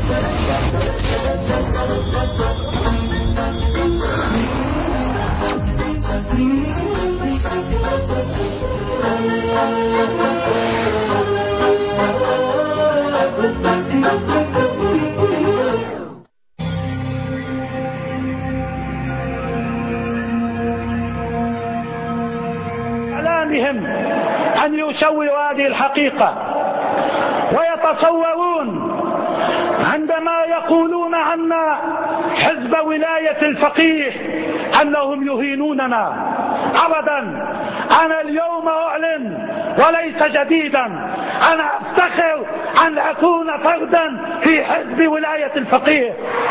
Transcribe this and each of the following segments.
إعلامهم أن يسووا هذه الحقيقة، ويتصورون عندما يقولون عنا حزب ولاية الفقيه أنهم يهينوننا. أبدا، أنا اليوم أعلن وليس جديدا، أنا أفتخر أن أكون فردا في حزب ولاية الفقيه.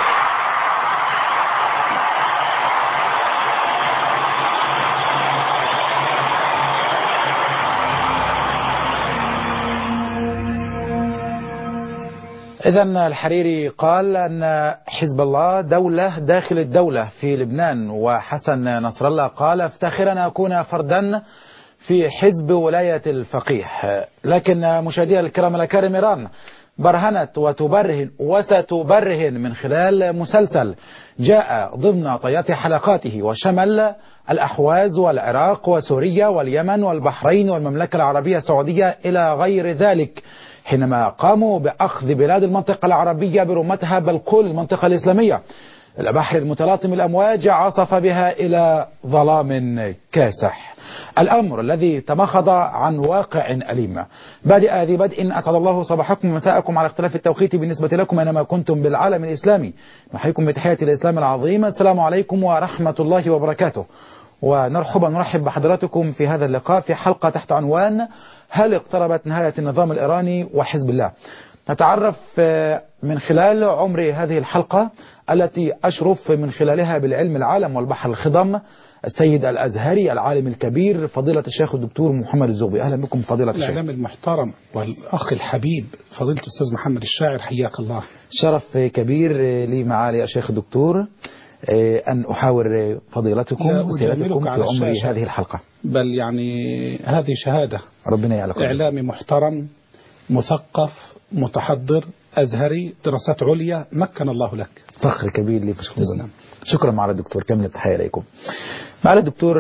إذن الحريري قال أن حزب الله دولة داخل الدولة في لبنان، وحسن نصر الله قال افتخر أن أكون فردا في حزب ولاية الفقيه. لكن مشاهدينا الكرام الأكارم، إيران برهنت وتبرهن وستبرهن من خلال مسلسل جاء ضمن طيات حلقاته وشمل الأحواز والعراق وسوريا واليمن والبحرين والمملكة العربية السعودية إلى غير ذلك، حينما قاموا بأخذ بلاد المنطقة العربية برمتها، بل كل المنطقة الإسلامية، إلى بحر المتلاطم الأمواج عصف بها إلى ظلام كاسح. الأمر الذي تمخض عن واقع أليم. بادئ ذي بدء، أسعد الله صباحكم ومساءكم على اختلاف التوقيت بالنسبة لكم أينما كنتم بالعالم الإسلامي. نحييكم بتحية الإسلام العظيم، السلام عليكم ورحمة الله وبركاته. ونرحب بحضراتكم في هذا اللقاء في حلقة تحت عنوان هل اقتربت نهاية النظام الإيراني وحزب الله؟ نتعرف من خلال عمر هذه الحلقة التي أشرف من خلالها بالعلم العالم والبحر الخضم السيد الأزهري العالم الكبير فضيلة الشيخ الدكتور محمد الزغبي. أهلا بكم فضيلة الشيخ. الإعلام المحترم والأخ الحبيب فضيلة الأستاذ محمد الشاعر، حياك الله. شرف كبير لي معالي الشيخ الدكتور أن أحاور فضيلتكم وسيادتكم في عمر هذه الحلقة، بل يعني هذه شهادة. ربنا يعلقكم. إعلامي محترم مثقف متحضر أزهري دراسات عليا، مكن الله لك. فخر كبير لي. شكرا معالي الدكتور، كامل التحية إليكم. معالي الدكتور،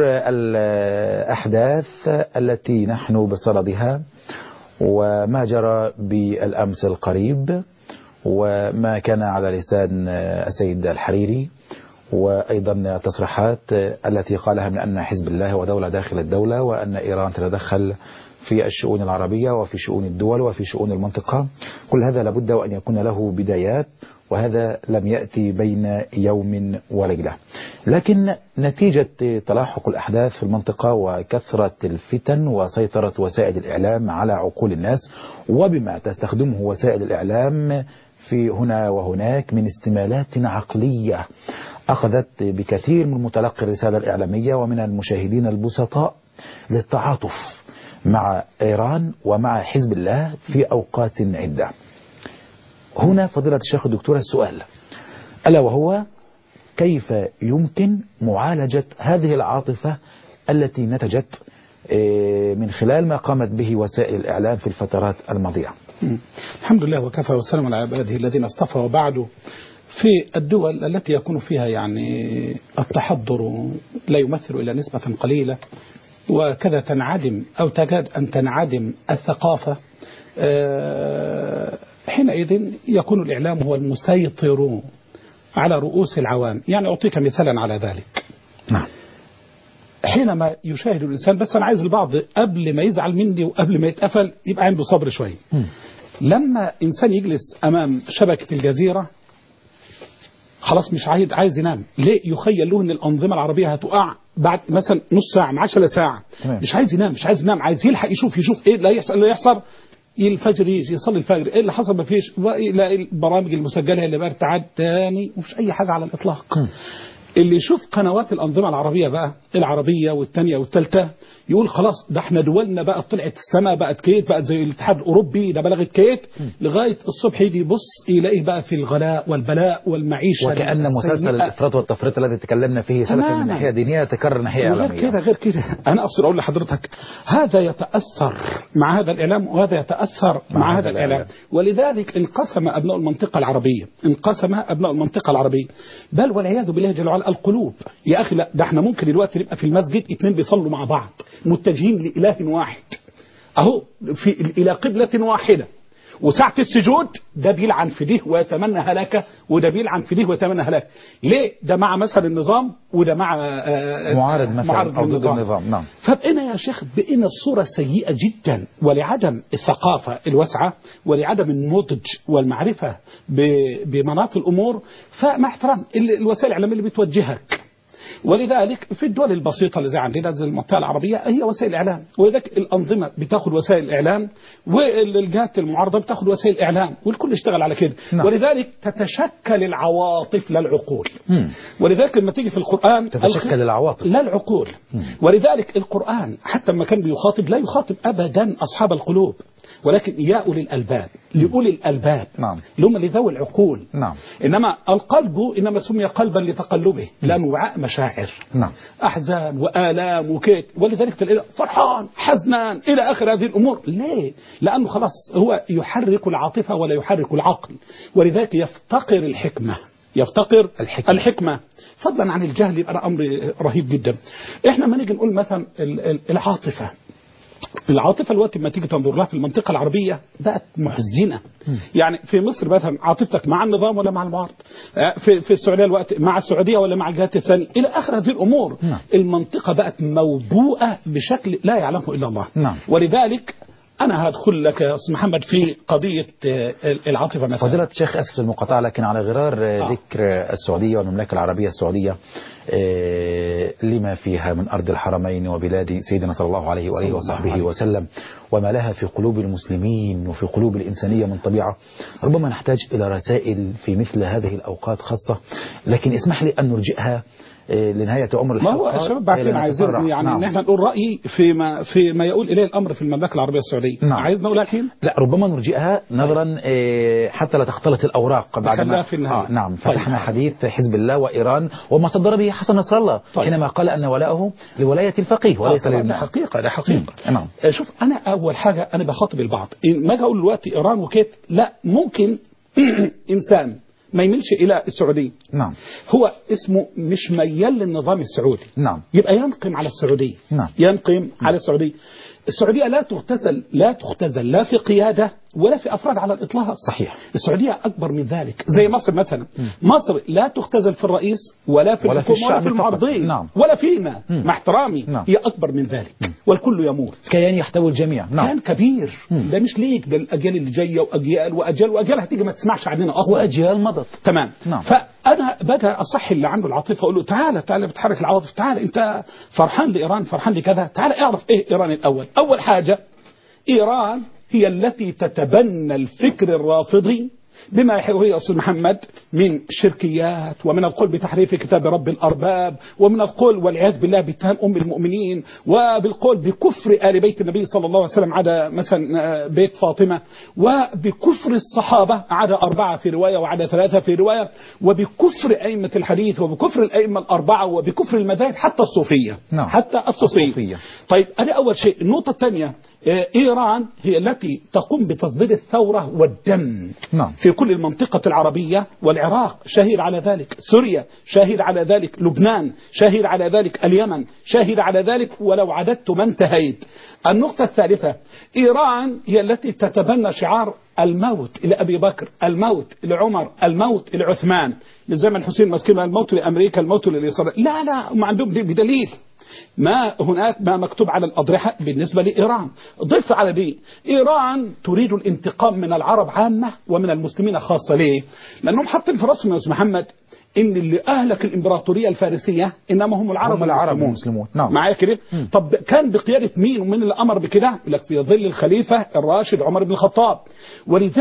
الأحداث التي نحن بصددها وما جرى بالأمس القريب وما كان على لسان السيد الحريري، وأيضا التصريحات التي قالها من أن حزب الله ودولة داخل الدولة، وأن إيران تتدخل في الشؤون العربية وفي شؤون الدول وفي شؤون المنطقة، كل هذا لابد وأن يكون له بدايات، وهذا لم يأتي بين يوم وليلة. لكن نتيجة تلاحق الأحداث في المنطقة وكثرة الفتن وسيطرة وسائل الإعلام على عقول الناس، وبما تستخدمه وسائل الإعلام في هنا وهناك من استمالات عقلية، أخذت بكثير من متلقي الرسالة الإعلامية ومن المشاهدين البسطاء للتعاطف مع إيران ومع حزب الله في أوقات عدة. هنا فضيلة الشيخ الدكتور السؤال، ألا وهو كيف يمكن معالجة هذه العاطفة التي نتجت من خلال ما قامت به وسائل الإعلام في الفترات الماضية؟ الحمد لله وكفى وسلام على عباده الذين اصطفى. وبعد، في الدول التي يكون فيها يعني التحضر لا يمثل إلا نسبة قليلة، وكذا تنعدم أو تكاد أن تنعدم الثقافة، حينئذ يكون الإعلام هو المسيطر على رؤوس العوام. يعني أعطيك مثالا على ذلك. نعم. حينما يشاهد الإنسان، بس أنا عايز البعض قبل ما يزعل مني وقبل ما يتقفل يبقى عنده صبر شوية. لما إنسان يجلس أمام شبكة الجزيرة خلاص مش عايز ينام، ليه؟ يخيل له ان الانظمه العربيه هتقع بعد مثلا نص ساعه مع 10 ساعه. مش عايز ينام، عايز يلحق يشوف ايه اللي هيحصل. الفجر يجي يصلي الفجر، ايه اللي حصل؟ ما فيش، يلاقي البرامج المسجله اللي بقى ارتعاد تاني، ومش اي حاجه على الاطلاق. اللي يشوف قنوات الأنظمة العربية بقى، العربية والثانية والثالثة، يقول خلاص ده احنا دولنا بقى طلعت السماء، بقت كيت، بقت زي الاتحاد الأوروبي، ده بلغت كيت، لغاية الصبح يجي يبص يلاقيه بقى في الغلاء والبلاء والمعيشة، وكأن مسلسل الإفراط والتفريط الذي تكلمنا فيه سلفا من ناحية دينية تكرر ناحية إعلامية. غير كده أنا أقصد أقول لحضرتك هذا يتأثر مع هذا الإعلام وهذا يتأثر مع هذا الإعلام. ولذلك انقسم أبناء المنطقة العربية، بل والعياذ بالله جل وعلا القلوب. يا أخي لا، ده احنا ممكن دلوقتي نبقى في المسجد اتنين بيصلوا مع بعض متجهين لإله واحد أهو إلى قبلة واحدة، وساعة السجود ده بيلعن في ده ويتمنى هلاكه، وده بيلعن في ده ويتمنى هلاكه. ليه؟ ده مع مثلا النظام وده مع معارض مثلا أو ضد النظام. نعم. فبقينا يا شيخ بقينا الصورة سيئة جدا، ولعدم الثقافة الواسعة ولعدم النضج والمعرفة بمناط الأمور، فمع احترام الوسائل الإعلامية اللي بتوجهك. ولذلك في الدول البسيطة اللي زي عندنا زي المنطقة العربية هي وسائل الإعلام، ولذلك الأنظمة بتاخد وسائل الإعلام والجهات المعارضة بتاخد وسائل الإعلام، والكل يشتغل على كده. نعم. ولذلك تتشكل العواطف لا العقول. ولذلك لما تيجي في القرآن تتشكل العواطف لا العقول. ولذلك القرآن حتى لما كان بيخاطب لا يخاطب أبدا أصحاب القلوب، ولكن يا أولي الألباب، لأولي الألباب. نعم. لهم لذوي العقول. نعم. إنما القلب إنما سمي قلبا لتقلبه، لأنه وعاء مشاعر. نعم. أحزان وآلام وكيت، ولذلك تلاقيه فرحان حزنان إلى آخر هذه الأمور. ليه؟ لأنه خلاص هو يحرك العاطفة ولا يحرك العقل، ولذلك يفتقر الحكمة. الحكمة فضلا عن الجهل، يبقى أمر رهيب جدا. إحنا ما نيجي نقول مثلا العاطفة الوقت ما تيجي تنظر لها في المنطقة العربية بقت محزنة. يعني في مصر مثلا عاطفتك مع النظام ولا مع المعارض، في السعودية الوقت مع السعودية ولا مع الجهات الثانية، إلى آخر هذه الأمور. المنطقة بقت موبوءة بشكل لا يعلمه إلا الله. ولذلك أنا هدخل لك يا أستاذ محمد في قضية العاطفة مثلا. فضيلة الشيخ أسف المقاطعة، لكن على غرار ذكر السعودية والمملكة العربية السعودية لما فيها من أرض الحرمين وبلاد سيدنا صلى الله عليه وآله وصحبه وسلم، وما لها في قلوب المسلمين وفي قلوب الإنسانية من طبيعة، ربما نحتاج إلى رسائل في مثل هذه الأوقات خاصة، لكن اسمح لي أن نرجئها لنهاية أمر الحلقة. ما هو الشباب بعدين عايزين يعني ان احنا نقول رأيي فيما يقول إليه الأمر في المملكة العربية السعودية. عايز نقولها الحين؟ لا، ربما نرجئها نظرا حتى لا تختلط الأوراق بعد ما في النهاية. نعم. فتحنا حديث حزب الله وإيران وما صدر به حسن نصر الله حينما قال أن ولاءه لولاية الفقيه وليس ده حقيقة. نعم. شوف أنا أول حاجة أنا بخاطب البعض ما أجي أقول دلوقتي إيران وكيت، لا ممكن إنسان ما يميلش إلى السعودية. نعم. هو اسمه مش ميال للنظام السعودي. نعم. يبقى ينقم على السعودية. نعم. ينقم على السعودية. السعودية لا تختزل لا في قيادة ولا في أفراد على الإطلاق. صحيح. السعودية أكبر من ذلك. زي مصر مثلا. مصر لا تختزل في الرئيس ولا في الحكومة ولا في المعارضين. نعم. ولا فينا. مع احترامي. نعم. هي أكبر من ذلك. والكل يموت. كيان يحتوي الجميع. نعم. كيان كبير. ده مش ليك، ده الأجيال اللي جاية وأجيال هتيجي ما تسمعش عننا أصلا. وأجيال مضت. تمام. نعم. فأنا بدأ أصح اللي عنده العاطفة أقول له تعالى بتحرك العواطف، تعالى أنت فرحان لإيران، فرحان لكذا، تعالى اعرف إيه إيران الأول. أول حاجة إيران هي التي تتبنى الفكر الرافضي بما يحويه يا أستاذ محمد من شركيات، ومن القول بتحريف كتاب رب الأرباب، ومن القول والعياذ بالله باتهام أم المؤمنين، وبالقول بكفر آل بيت النبي صلى الله عليه وسلم عدا مثلا بيت فاطمة، وبكفر الصحابة عدا 4 في رواية وعدا 3 في رواية، وبكفر أئمة الحديث، وبكفر الأئمة ال4، وبكفر المذاهب حتى الصوفية. نعم. حتى الصوفية. طيب هذا أول شيء. النقطة الثانية، إيران هي التي تقوم بتصدير الثورة والدم. نعم. في كل المنطقة العربية، والعراق شاهد على ذلك، سوريا شاهد على ذلك، لبنان شاهد على ذلك، اليمن شاهد على ذلك، ولو عددت ما انتهيت. النقطة الثالثة، إيران هي التي تتبنى شعار الموت لأبي بكر، الموت لعمر، الموت لعثمان، من زمن الحسين مسكين، الموت لأمريكا، الموت للإسرائيل. لا ما عندهم بدليل، ما هناك ما مكتوب على الأضرحة بالنسبة لإيران. ضف على دي، إيران تريد الانتقام من العرب عامة ومن المسلمين خاصة. ليه؟ لأنهم حاطين في رأسهم يا أستاذ محمد إن اللي أهلك الإمبراطورية الفارسية إنما هم العرب والمسلمون. نعم. معايا كده؟ طب كان بقيادة مين ومن اللي أمر بكده؟ يقول لك في ظل الخليفة الراشد عمر بن الخطاب.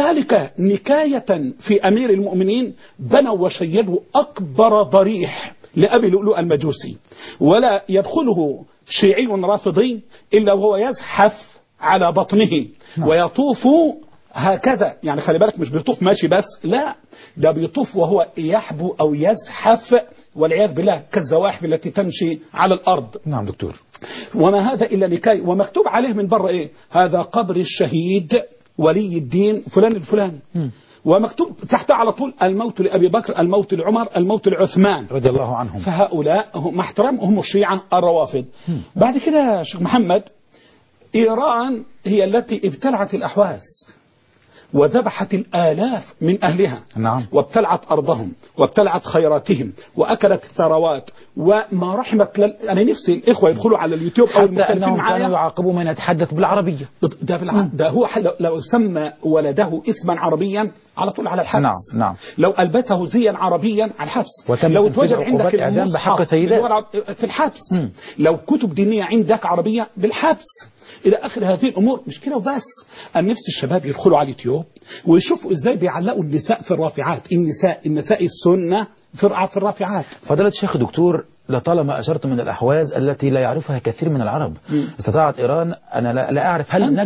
ولذلك نكاية في أمير المؤمنين بنوا وشيدوا أكبر ضريح لأبي لؤلؤ المجوسي، ولا يدخله شيعي رافضي إلا وهو يزحف على بطنه ويطوف هكذا. يعني خلي بالك، مش بيطوف ماشي بس، لا، ده بيطوف وهو يحبو أو يزحف والعياذ بالله كالزواحف التي تمشي على الأرض. نعم دكتور. وما هذا إلا لكي، ومكتوب عليه من بره إيه؟ هذا قبر الشهيد ولي الدين فلان الفلاني. ومكتوب تحت على طول الموت لأبي بكر، الموت لعمر، الموت لعثمان رضي الله عنهم. فهؤلاء هم احترام، هم الشيعة الروافض. بعد كده شيخ محمد، إيران هي التي ابتلعت الأحواز وذبحت الآلاف من أهلها. نعم. وابتلعت أرضهم وابتلعت خيراتهم وأكلت الثروات وما رحمت أنا نفسي الإخوة يدخلوا على اليوتيوب أو حتى أنهم كانوا يعاقبوا من يتحدث بالعربية. ده هو لو سمى ولده اسما عربيا على طول على الحبس. نعم نعم. لو ألبسه زيا عربيا على الحبس. لو توجد عندك إعدام بحق سيدات في الحبس. لو كتب دينية عندك عربية بالحبس. إلى آخر هذه الأمور. مش كده وبس، النفس الشباب يدخلوا على اليوتيوب ويشوفوا إزاي بيعلقوا النساء في الرافعات، النساء السنة في الرافعات. فضيلة الشيخ دكتور، لطالما أشرت من الأحواز التي لا يعرفها كثير من العرب، استطاعت إيران، أنا لا أعرف هل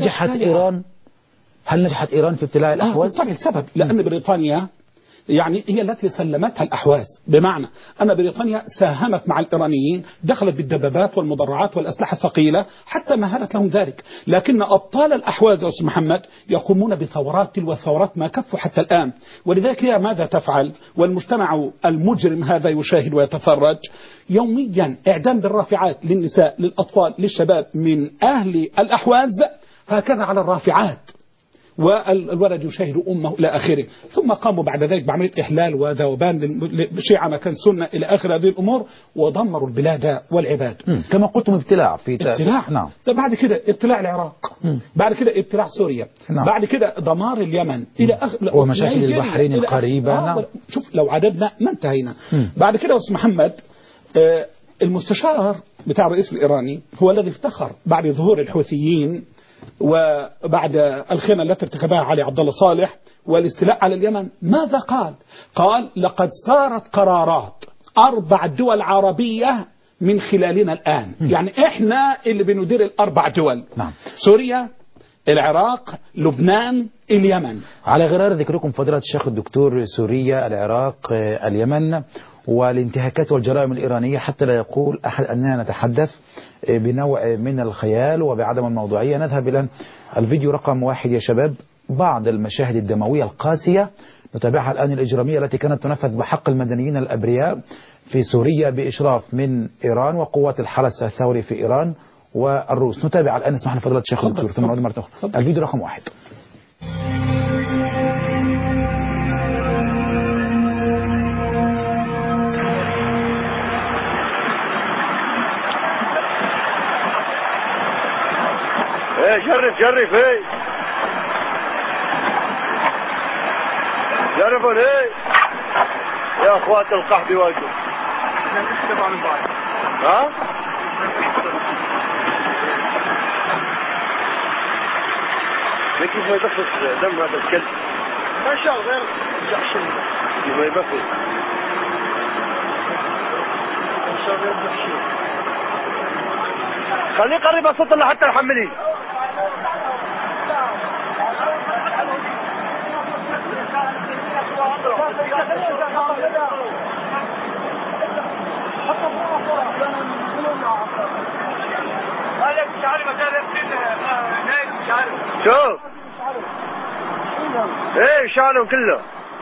نجحت إيران في ابتلاع الأحواز؟ بالطبع السبب لأن بريطانيا يعني هي التي سلمتها الأحواز، بمعنى أن بريطانيا ساهمت مع الإيرانيين، دخلت بالدبابات والمدرعات والأسلحة الثقيلة حتى مهلت لهم ذلك. لكن أبطال الأحواز يا أستاذ محمد يقومون بثورات تلو الثورات ما كفوا حتى الآن. ولذلك هي ماذا تفعل؟ والمجتمع المجرم هذا يشاهد ويتفرج يوميا إعدام بالرافعات للنساء للأطفال للشباب من أهل الأحواز، هكذا على الرافعات، والولد يشاهد أمه إلى آخره. ثم قاموا بعد ذلك بعملية إحلال وذوبان لشيعة مكان سنة إلى آخر هذه الأمور، ودمروا البلاد والعباد. كما قلتم ابتلاع نعم. بعد كده ابتلاع العراق، بعد كده ابتلاع سوريا، نعم. بعد كده دمار اليمن إلى آخر، ومشاكل البحرين القريبة. نعم. شوف لو عددنا ما انتهينا. بعد كده أستاذ محمد، المستشار بتاع الرئيس الإيراني هو الذي افتخر بعد ظهور الحوثيين وبعد الخيانة التي ارتكبها علي عبد الله صالح والاستيلاء على اليمن، ماذا قال؟ قال لقد صارت قرارات 4 دول عربية من خلالنا الآن. يعني احنا اللي بندير ال4 دول. نعم. سوريا، العراق، لبنان، اليمن. على غرار ذكركم فضيلة الشيخ الدكتور، سوريا، العراق، اليمن، والانتهاكات والجرائم الإيرانية، حتى لا يقول أحد أننا نتحدث بنوع من الخيال وبعدم الموضوعية. نذهب إلى الفيديو رقم 1 يا شباب. بعض المشاهد الدموية القاسية نتابعها الآن، الإجرامية التي كانت تنفذ بحق المدنيين الأبرياء في سوريا بإشراف من إيران وقوات الحرس الثوري في إيران والروس. نتابع الآن، اسمح لي فضيلة الشيخ الدكتور ثم نعود مرة أخرى. الفيديو رقم 1. جرب ايه جربوا ايه يا اخوات القحط واجب. ها كيف ما يبخس دم هذا الكلب؟ ما شاء الله غير جحشم كيف ما يبخس ما شاء الله غير جحشم. خليه قريب الصوت اللي حتى الحملي. شوف ايه شعره كله.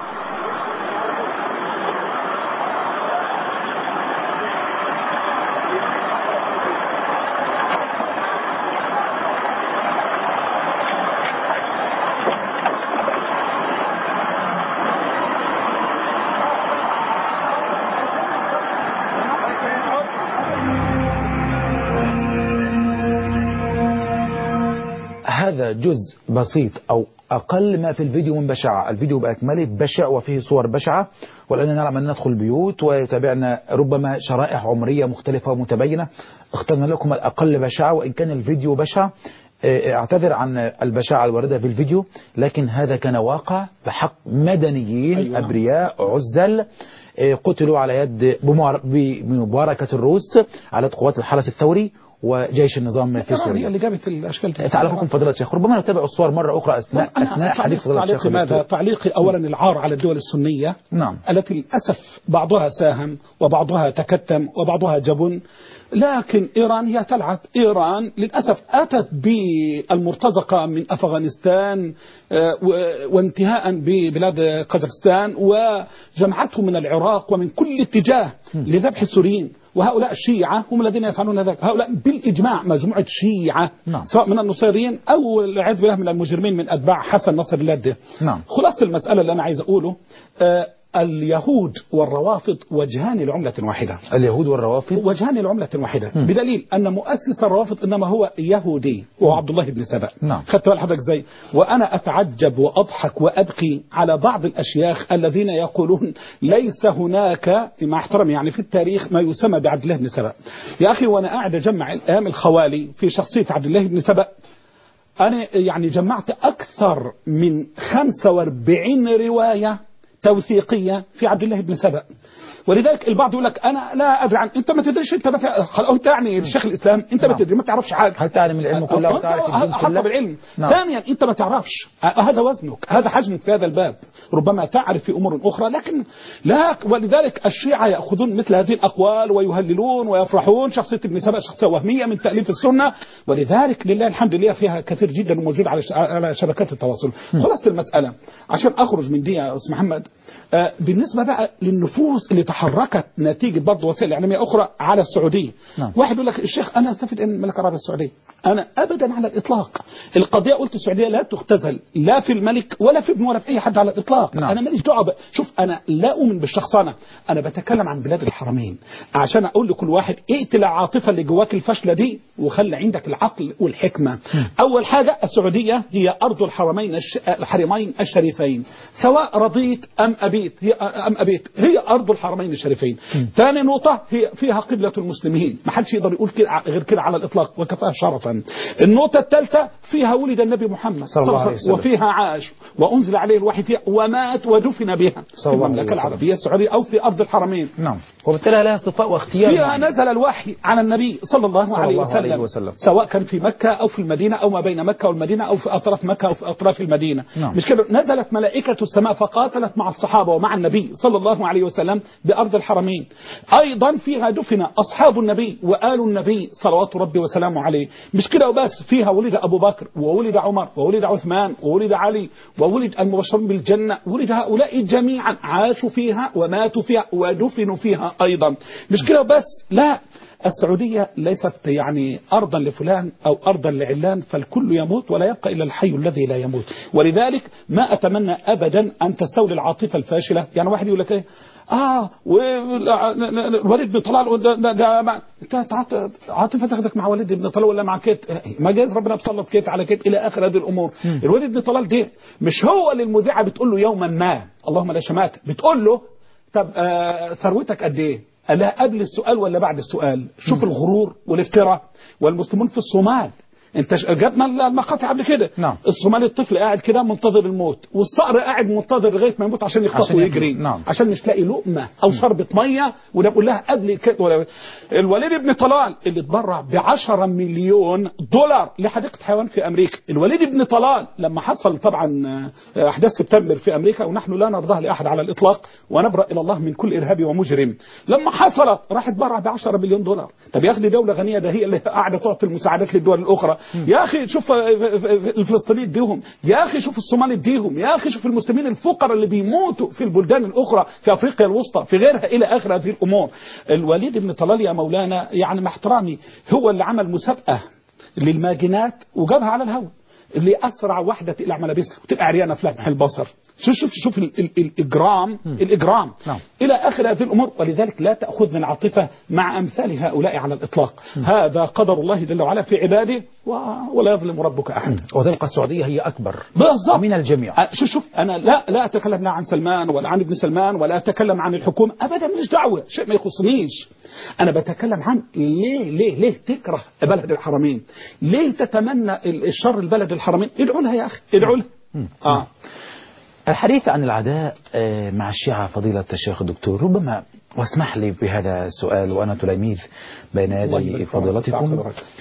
هذا جزء بسيط أو أقل ما في الفيديو من بشعة. الفيديو بأكمله بشع وفيه صور بشعة، ولأننا نعلم أن ندخل البيوت ويتابعنا ربما شرائح عمرية مختلفة ومتبينة. اخترنا لكم الأقل بشعة، وإن كان الفيديو بشع اعتذر عن البشاعة الواردة في الفيديو، لكن هذا كان واقع بحق مدنيين أيوة. أبرياء عزل قتلوا على يد بمباركة الروس على يد قوات الحرس الثوري وجيش النظام في سوريا اللي جابت الاشكال دي. تعال حكم فضيلة الشيخ، ربما نتابع الصور مرة أخرى أثناء حديث فضيلة الشيخ. ماذا تعليقي؟ أولا العار على الدول السنية، نعم، التي للأسف بعضها ساهم وبعضها تكتم وبعضها جبن، لكن إيران هي تلعب. إيران للأسف أتت بالمرتزقة من أفغانستان وانتهاء ببلاد قزاقستان وجمعته من العراق ومن كل اتجاه لذبح السوريين، وهؤلاء الشيعة هم الذين يفعلون ذلك. هؤلاء بالإجماع مجموعة شيعة، نعم، سواء من النصيريين أو العياذ بالله من المجرمين من أتباع حسن نصر الله ده. نعم. خلاصة المسألة اللي أنا عايز أقوله، اليهود والروافض وجهان لعملة واحدة. اليهود والروافض وجهان لعملة واحدة، بدليل أن مؤسس الروافض إنما هو يهودي وهو عبد الله بن سبأ. نعم. خدت بال حضرتك ازاي؟ وأنا أتعجب وأضحك وأبكي على بعض الأشياخ الذين يقولون ليس هناك مع احترامي يعني في التاريخ ما يسمى بعبد الله بن سبأ. يا أخي وأنا قاعد أجمع الأيام الخوالي في شخصية عبد الله بن سبأ، أنا يعني جمعت أكثر من 45 رواية توثيقية في عبد الله بن سبأ. ولذلك البعض يقول لك انا لا ادري عن، انت ما تدريش، انت يعني الشيخ الاسلام انت ما تدري، ما تعرفش حاجه، هل تعلم العلم كله وتعرف الدين كله؟ بالعلم. ثانيا انت ما تعرفش، هذا وزنك، هذا حجمك في هذا الباب، ربما تعرف في امور اخرى لكن لا. ولذلك الشيعة ياخذون مثل هذه الاقوال ويهللون ويفرحون شخصيه ابن سبأ شخصيه وهميه من تاليف السنه، ولذلك لله الحمد لله فيها كثير جدا وموجود على شبكات التواصل. خلاص المساله عشان اخرج من دي يا استاذ محمد، بالنسبة بقى للنفوس اللي تحركت نتيجة برضه وسائل إعلامية أخرى على السعودية. نعم. واحد يقول لك الشيخ أنا أستفيد من المملكة العربية السعودية، أنا أبدا على الإطلاق. القضية قلت السعودية لا تختزل لا في الملك ولا في ابن ولا في أي حد على الإطلاق. نعم. أنا ماليش دعوة. شوف أنا لا أؤمن بالشخصنة، أنا بتكلم عن بلاد الحرمين عشان أقول لكل واحد اقتل العاطفة اللي جواك الفاشلة دي وخلي عندك العقل والحكمة. أول حاجة السعودية هي أرض الحرمين الشريفين، سواء رضيت أم أبيت هي أرض الحرمين الشريفين. ثاني نقطة هي فيها قبلة المسلمين، ما حدش يقدر يقول كده غير كده على الإطلاق وكفاها شرفا. النقطة الثالثة فيها ولد النبي محمد صلى الله عليه وسلم، وفيها عاش وأنزل عليه الوحي فيها ومات ودفن بها في المملكة العربية السعودية أو في أرض الحرمين. نعم. وبالتالي لها اصطفاء واختيار. فيها نزل الوحي على النبي صلى الله عليه وسلم سواء كان في مكة أو في المدينة أو ما بين مكة والمدينة أو في أطراف مكة أو في أطراف المدينة. نعم. مش كده، نزلت ملائكة السماء فقاتلت مع الصحابة ومع النبي صلى الله عليه وسلم بأرض الحرمين. أيضا فيها دفن أصحاب النبي وآل النبي صلوات ربي وسلامه عليه. مش كده وبس، فيها ولد أبو بكر وولد عمر وولد عثمان وولد علي وولد المبشرون بالجنة، ولد هؤلاء جميعا عاشوا فيها وماتوا فيها ودفنوا فيها أيضا. مش كده وبس، لا، السعودية ليست يعني أرضا لفلان أو أرضا لعلان، فالكل يموت ولا يبقى إلا الحي الذي لا يموت. ولذلك ما أتمنى أبدا أن تستولي العاطفة الفاشلة. يعني واحد يقول لك إيه وليد بن طلال ده انت عاطفه تاخدك مع وليد بن طلال ولا مع كيت، ما جاز ربنا بسلط كيت على كيت الى اخر هذه الامور. الوليد بن طلال ده مش هو اللي المذيعه بتقول له يوما ما اللهم لا شمات، بتقول له طب ثروتك قد ايه؟ قال لها قبل السؤال ولا بعد السؤال؟ شوف الغرور والافتراء. والمسلمون في الصومال انت جبنا المقاطع قبل كده. نعم. الصومالي الطفل قاعد كده منتظر الموت، والصقر قاعد منتظر لغايه ما يموت عشان يخطف ويجري. نعم. عشان مش لاقي لقمه او شربة ميه، وده بقول لها قبل كده. الوليد بن طلال اللي اتبرع ب10 مليون دولار لحديقه حيوان في امريكا. الوليد بن طلال لما حصل طبعا احداث سبتمبر في امريكا، ونحن لا نرضاها لاحد على الاطلاق ونبرأ الى الله من كل ارهابي ومجرم، لما حصلت راح اتبرع ب10 مليون دولار. طب يا اخي دوله غنيه ده هي اللي قاعده تعطي المساعدات للدول الاخرى. يا اخي شوف الفلسطينيين اديهم، يا اخي شوف الصومال اديهم، يا اخي شوف المسلمين الفقراء اللي بيموتوا في البلدان الاخرى في افريقيا الوسطى في غيرها الى اخر هذه الامور. الوليد بن طلال يا مولانا يعني مع احترامي هو اللي عمل مسابقه للماجنات وجابها على الهواء. لأسرع واحدة تقلع ملابسها وتبقى عريانة في لمح البصر. شوف الإجرام نعم. إلى آخر هذه الأمور. ولذلك لا تأخذنا العاطفة مع أمثال هؤلاء على الإطلاق. هذا قدر الله جل وعلا في عباده ولا يظلم ربك أحد. وتبقى السعودية هي أكبر بالضبط من الجميع. شوف أنا لا أتكلم لا عن سلمان ولا عن ابن سلمان ولا أتكلم عن الحكومة أبدا، مش دعوة، شيء ما يخصنيش. أنا بتكلم عن ليه تكره بلد الحرمين، ليه تتمنى الشر البلد الحرمين. ادعوا لها يا أخي، ادعوا لها. الحديث عن العداء مع الشيعة فضيلة الشيخ الدكتور، ربما واسمح لي بهذا السؤال وأنا تلاميذ بين يدي فضيلتكم،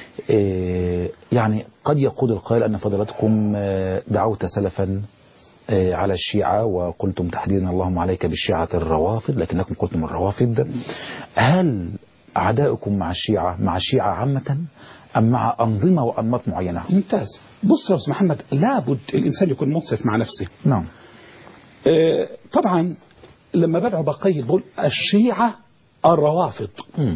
يعني قد يقول القائل أن فضيلتكم دعوت سلفا على الشيعة وقلتم تحديدا اللهم عليك بالشيعة الروافض، لكنكم قلتم الروافض. هل عداؤكم مع الشيعة عامة أم مع أنظمة وأنماط معينة؟ ممتاز. بص يا أستاذ محمد، لابد الإنسان يكون منصف مع نفسه. نعم. طبعا لما بدعو بقيد بقول الشيعة الروافض،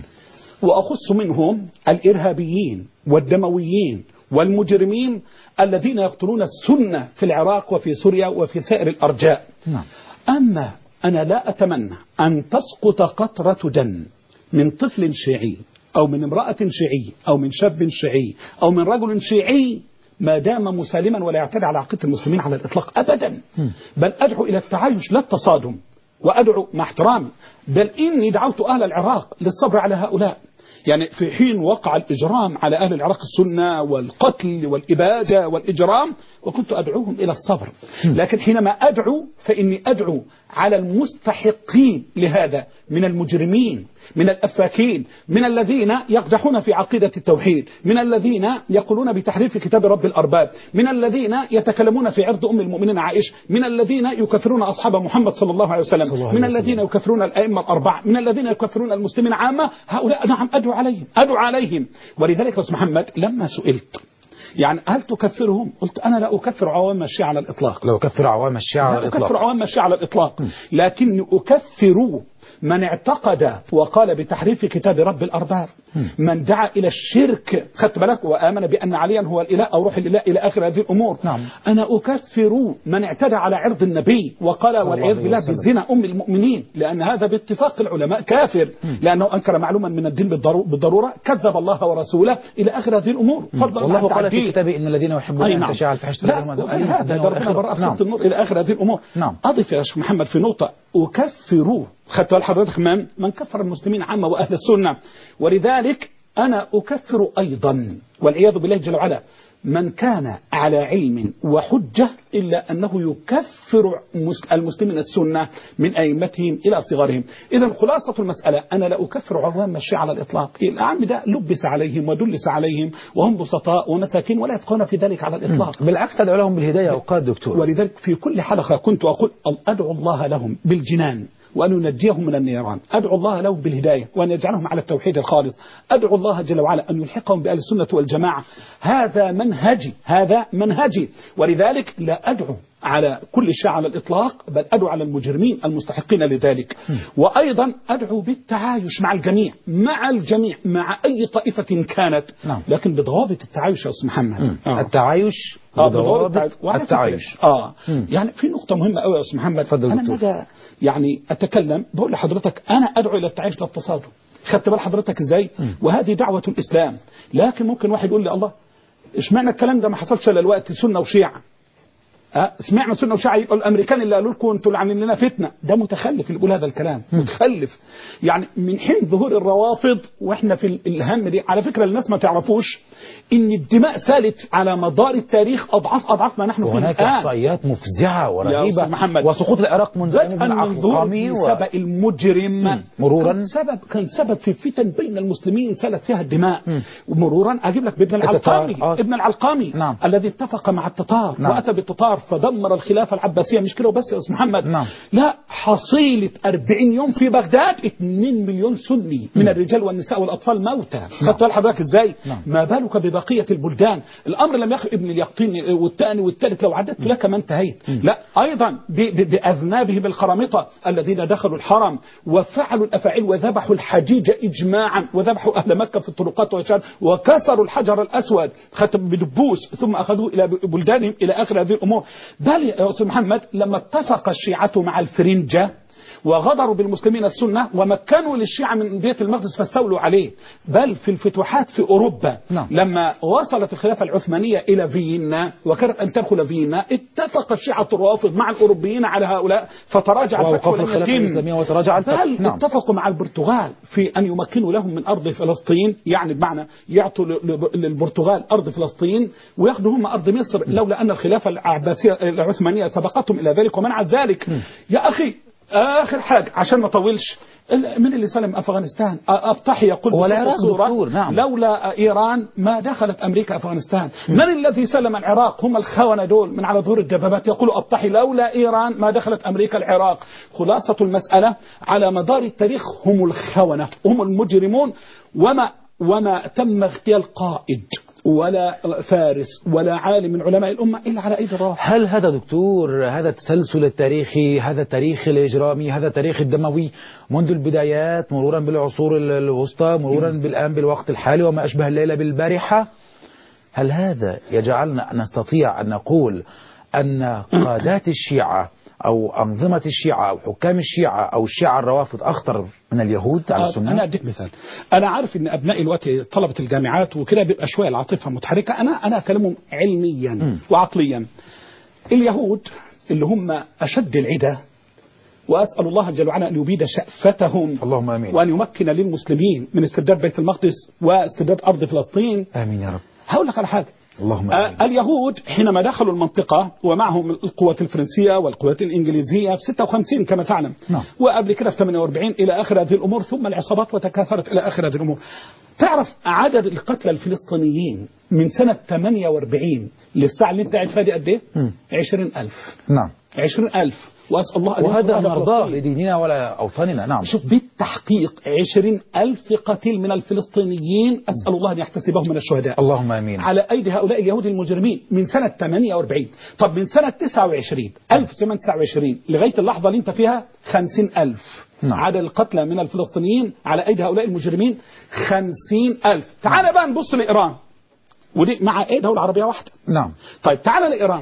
وأخص منهم الإرهابيين والدمويين والمجرمين الذين يقتلون السنة في العراق وفي سوريا وفي سائر الأرجاء. نعم. أما أنا لا أتمنى أن تسقط قطرة دم من طفل شيعي أو من امرأة شيعي أو من شاب شيعي أو من رجل شيعي ما دام مسالما ولا يعتدي على عقيدة المسلمين على الإطلاق أبدا، بل أدعو إلى التعايش لا التصادم، وأدعو مع احترامي، بل إني دعوت أهل العراق للصبر على هؤلاء. يعني في حين وقع الإجرام على أهل العراق السنة والقتل والإبادة والإجرام وكنت أدعوهم إلى الصبر، لكن حينما أدعو فإني أدعو على المستحقين لهذا من المجرمين، من الأفاكين، من الذين يقدحون في عقيدة التوحيد، من الذين يقولون بتحريف كتاب رب الأرباب، من الذين يتكلمون في عرض أم المؤمنين عائشة، من الذين يكفرون أصحاب محمد صلى الله عليه وسلم، من الذين يكفرون الأئمة الأربعة، من الذين يكفرون المسلمين عامة. هؤلاء نعم أدعو عليهم. ولذلك يا أستاذ محمد لما سئلت يعني هل تكفرهم؟ قلت أنا لا أكفر عوام الشيعة على الإطلاق. لا أكفر عوام الشيعة على الإطلاق. لا أكفر عوام الشيعة على الإطلاق، لكن أكفر من اعتقد وقال بتحريف كتاب رب الأرباب، من دعا إلى الشرك، خدت بالك، وآمن بأن عليا هو الإله أو روح الإله إلى آخر هذه الأمور. نعم. أنا أكفر من اعتدى على عرض النبي وقال والعياذ بالله بالزنا أم المؤمنين، لأن هذا باتفاق العلماء كافر، لأنه أنكر معلوما من الدين بالضرورة، كذب الله ورسوله إلى آخر هذه الأمور. فضلا والله قال في كتابه إن الذين يحبون أن تشاع الفحش هذا دربنا براءة سورة النور إلى آخر هذه الأمور. نعم. أضف يا شيخ محمد في نقطة، أكفر خدت بال حضرتك من كفر المسلمين عامة وأهل السنة، ولذلك أنا أكفر أيضا والعياذ بالله جل وعلا من كان على علم وحجة، إلا أنه يكفر المسلمين السنة من أئمتهم إلى صغارهم. إذا خلاصة المسألة أنا لا أكفر عوام الشيعة على الإطلاق. العام ده لبس عليهم ودلس عليهم وهم بسطاء ومساكين ولا يفقهون في ذلك على الإطلاق. بالعكس أدعو لهم بالهداية أوقات دكتور. ولذلك في كل حلقة كنت أقول أدعو الله لهم بالجنان وأن ينجيهم من النيران، أدعو الله لهم بالهداية وأن يجعلهم على التوحيد الخالص، أدعو الله جل وعلا أن يلحقهم بأهل السنة والجماعة. هذا منهجي. ولذلك لا أدعو على كل الشيعة على الإطلاق، بل أدعو على المجرمين المستحقين لذلك. وأيضا أدعو بالتعايش مع الجميع مع أي طائفة كانت. نعم. لكن بضوابط التعايش يا أستاذ محمد. التعايش بضوابط التعايش. يعني في نقطة مهمة قوي يا أستاذ محمد. أنا ماذا يعني أتكلم بقول لحضرتك أنا أدعو إلى التعايش للتصادم. خدت بال حضرتك إزاي؟ وهذه دعوة الإسلام. لكن ممكن واحد يقول لي الله اشمعنى الكلام ده ما حصلش إلا الوقت سنة وشيعة؟ سمعنا سنة وشيعة يبقوا الأمريكان اللي قالوا لكم انتوا اللي عاملين لنا فتنة. ده متخلف اللي يقول هذا الكلام، متخلف. يعني من حين ظهور الروافض واحنا في الهم دي، على فكرة الناس ما تعرفوش ان الدماء سالت على مدار التاريخ اضعاف ما نحن فيه الان. وهناك احصائيات مفزعة ورهيبة، وسقوط العراق منذ القومي سبب المجرم مرورا كان سبب في فتن بين المسلمين سالت فيها الدماء. ومرورا اجيب لك بابن العلقامي. ابن العلقامي. نعم. الذي اتفق مع التتار. نعم. واتى بالتتار فدمر الخلافة العباسية. مش كده وبس يا أستاذ محمد، نعم. لا، حصيلة 40 يوم في بغداد 2 مليون سني من الرجال والنساء والأطفال موتى. خدت بال حضرتك إزاي؟ ما بالك ببقية البلدان. الأمر لم يخف ابن اليقطين والثاني والثالث، لو عددت لك ما انتهيت. لا، أيضا بأذنابهم الخرامطة الذين دخلوا الحرم وفعلوا الأفاعيل وذبحوا الحجيج إجماعا، وذبحوا أهل مكة في الطرقات والشارع، وكسروا الحجر الأسود بدبوس، ثم أخذوه إلى بلدانهم إلى آخر هذه الأمور. بل يا أستاذ محمد لما اتفق الشيعة مع الفرنجة وغدروا بالمسلمين السنة ومكنوا للشيعة من بيت المقدس فاستولوا عليه، بل في الفتوحات في أوروبا لما وصلت الخلافة العثمانية إلى فيينا وكانت أن تدخل فيينا، اتفق الشيعة الروافض مع الأوروبيين على هؤلاء فتراجع الفتح ولم يتم. بل اتفقوا مع البرتغال في أن يمكنوا لهم من أرض فلسطين، يعني بمعنى يعطوا للبرتغال أرض فلسطين ويأخذوا هم أرض مصر، لولا أن الخلافة العباسية العثمانية سبقتهم إلى ذلك ومنعت ذلك. يا أخي آخر حاجة عشان ما طولش، من اللي سلم أفغانستان؟ أبطحي يقول الصورة نعم. لولا إيران ما دخلت أمريكا أفغانستان. من الذي سلم العراق؟ هم الخونة دول من على ظهور الدبابات. يقولوا أبطحي لولا إيران ما دخلت أمريكا العراق. خلاصة المسألة على مدار التاريخ هم الخونة، هم المجرمون، وما تم اغتيال قائد ولا فارس ولا عالم من علماء الأمة إلا على أيدي الرافضة. هل هذا دكتور، هذا التسلسل التاريخي، هذا التاريخ الإجرامي، هذا التاريخ الدموي منذ البدايات مرورا بالعصور الوسطى مرورا بالآن بالوقت الحالي وما أشبه الليلة بالبارحة، هل هذا يجعلنا نستطيع أن نقول أن قادات الشيعة أو أنظمة الشيعة أو حكام الشيعة أو الشيعة الروافض أخطر من اليهود على السنة؟ أنا أديك مثال. أنا عارف إن أبنائي الوقت طلبة الجامعات وكده بيبقى شوية العاطفة متحركة. أنا أكلمهم علميا وعقليا. اليهود اللي هم أشد العدة، وأسأل الله جل وعلا أن يبيد شأفتهم، اللهم آمين، وأن يمكن للمسلمين من استرداد بيت المقدس واسترداد أرض فلسطين. آمين يا رب. هقول لك على حاجة. اللهم آمين. اليهود حينما دخلوا المنطقة ومعهم القوات الفرنسية والقوات الإنجليزية في 56 كما تعلم، وقبل كده في 48 إلى آخر هذه الأمور، ثم العصابات وتكاثرت إلى آخر هذه الأمور. تعرف عدد القتلى الفلسطينيين من سنة 48 للساعة اللي انت قاعد فيها دي قد ايه؟ 20,000. نعم 20,000. وأسأل الله أن وهذا مرضاه لديننا ولا أوطاننا. نعم. شوف بالتحقيق 20,000 قتيل من الفلسطينيين، أسأل الله أن يحتسبهم من الشهداء. اللهم آمين. على أيدي هؤلاء اليهود المجرمين من سنة 48. طب من سنة 29 1929 لغاية اللحظة اللي انت فيها 50,000. عدد القتلى من الفلسطينيين على أيدي هؤلاء المجرمين 50,000. تعال بقى نبص لإيران، ودي مع ايه دولة عربية واحدة. نعم. طيب تعال لإيران.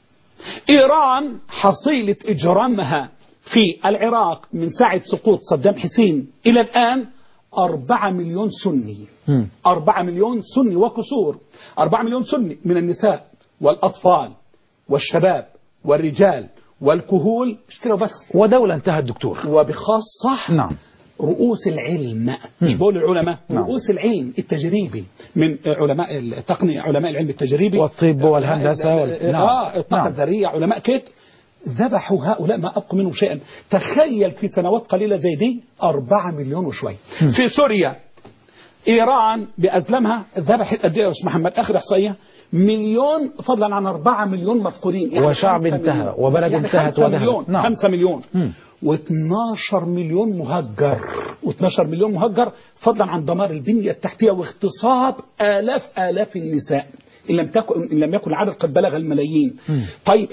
إيران حصيلة إجرامها في العراق من ساعة سقوط صدام حسين إلى الآن 4 مليون سني. 4 مليون سني وكسور. 4 مليون سني من النساء والأطفال والشباب والرجال والكهول، مش كده بس. ودولة انتهت دكتور. وبخاصة نعم رؤوس العلم، مش بقول العلماء، رؤوس العلم التجريبي من علماء التقنية، علماء العلم التجريبي والطب والهندسة الطاقة الذرية، علماء كده ذبحوا هؤلاء ما أبقوا منهم شيئا. تخيل في سنوات قليلة زي دي 4 مليون وشوي. في سوريا إيران بأزلمها ذبحت قد ايه يا أستاذ محمد؟ آخر إحصائية 1 مليون، فضلا عن 4 مليون مفقودين، يعني وشعب انتهى وبلد يعني انتهت 5 مليون. 5 مليون و12 مليون مهجر، و12 مليون مهجر، فضلا عن دمار البنية التحتية واغتصاب آلاف النساء، إن لم يكن العدد قد بلغ الملايين. طيب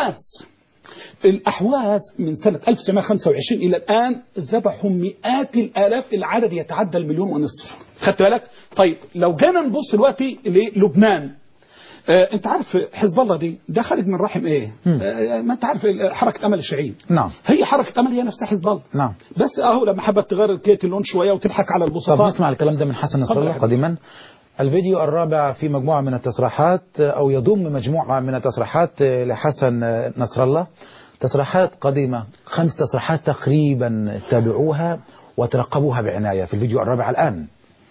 الأحواز من سنة 1925 إلى الآن ذبحوا مئات الآلاف، العدد يتعدى 1.5 مليون. خدت بالك؟ طيب لو جينا نبص دلوقتي للبنان، انت عارف حزب الله دي ده خارج من رحم ايه؟ ما انت عارف حركة امل الشيعيين. نعم. هي حركة امل هي نفسها حزب الله. نعم. بس اهو لما حبت تغير الكيت اللون شوية وتضحك على البسطاء. طب نسمع الكلام ده من حسن نصر الله قديما. الفيديو الرابع في مجموعة من التصريحات، أو يضم مجموعة من التصريحات لحسن نصر الله، تصريحات قديمة، 5 تصريحات تقريبا، تابعوها وترقبوها بعناية في الفيديو الرابع الآن.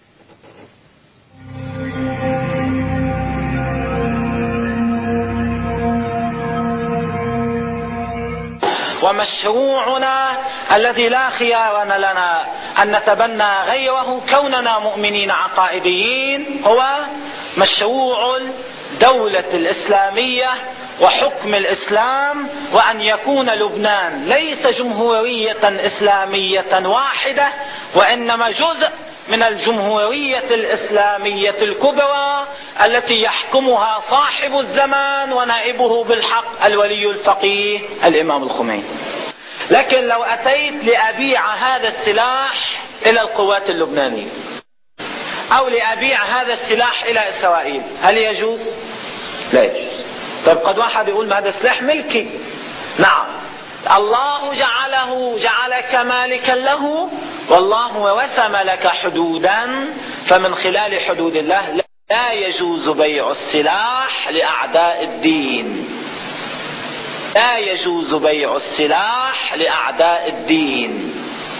ومشروعنا الذي لا خيار لنا أن نتبنى غيره كوننا مؤمنين عقائديين هو مشروع الدولة الإسلامية وحكم الإسلام، وأن يكون لبنان ليس جمهورية إسلامية واحدة، وإنما جزء من الجمهورية الإسلامية الكبرى التي يحكمها صاحب الزمان ونائبه بالحق الولي الفقيه الإمام الخميني. لكن لو أتيت لأبيع هذا السلاح إلى القوات اللبنانية أو لأبيع هذا السلاح إلى إسرائيل، هل يجوز؟ لا يجوز. طيب قد واحد يقول هذا سلاح ملكي. نعم، الله جعلك مالكا له، والله وسم لك حدودا، فمن خلال حدود الله لا يجوز بيع السلاح لأعداء الدين. لا يجوز بيع السلاح لأعداء الدين.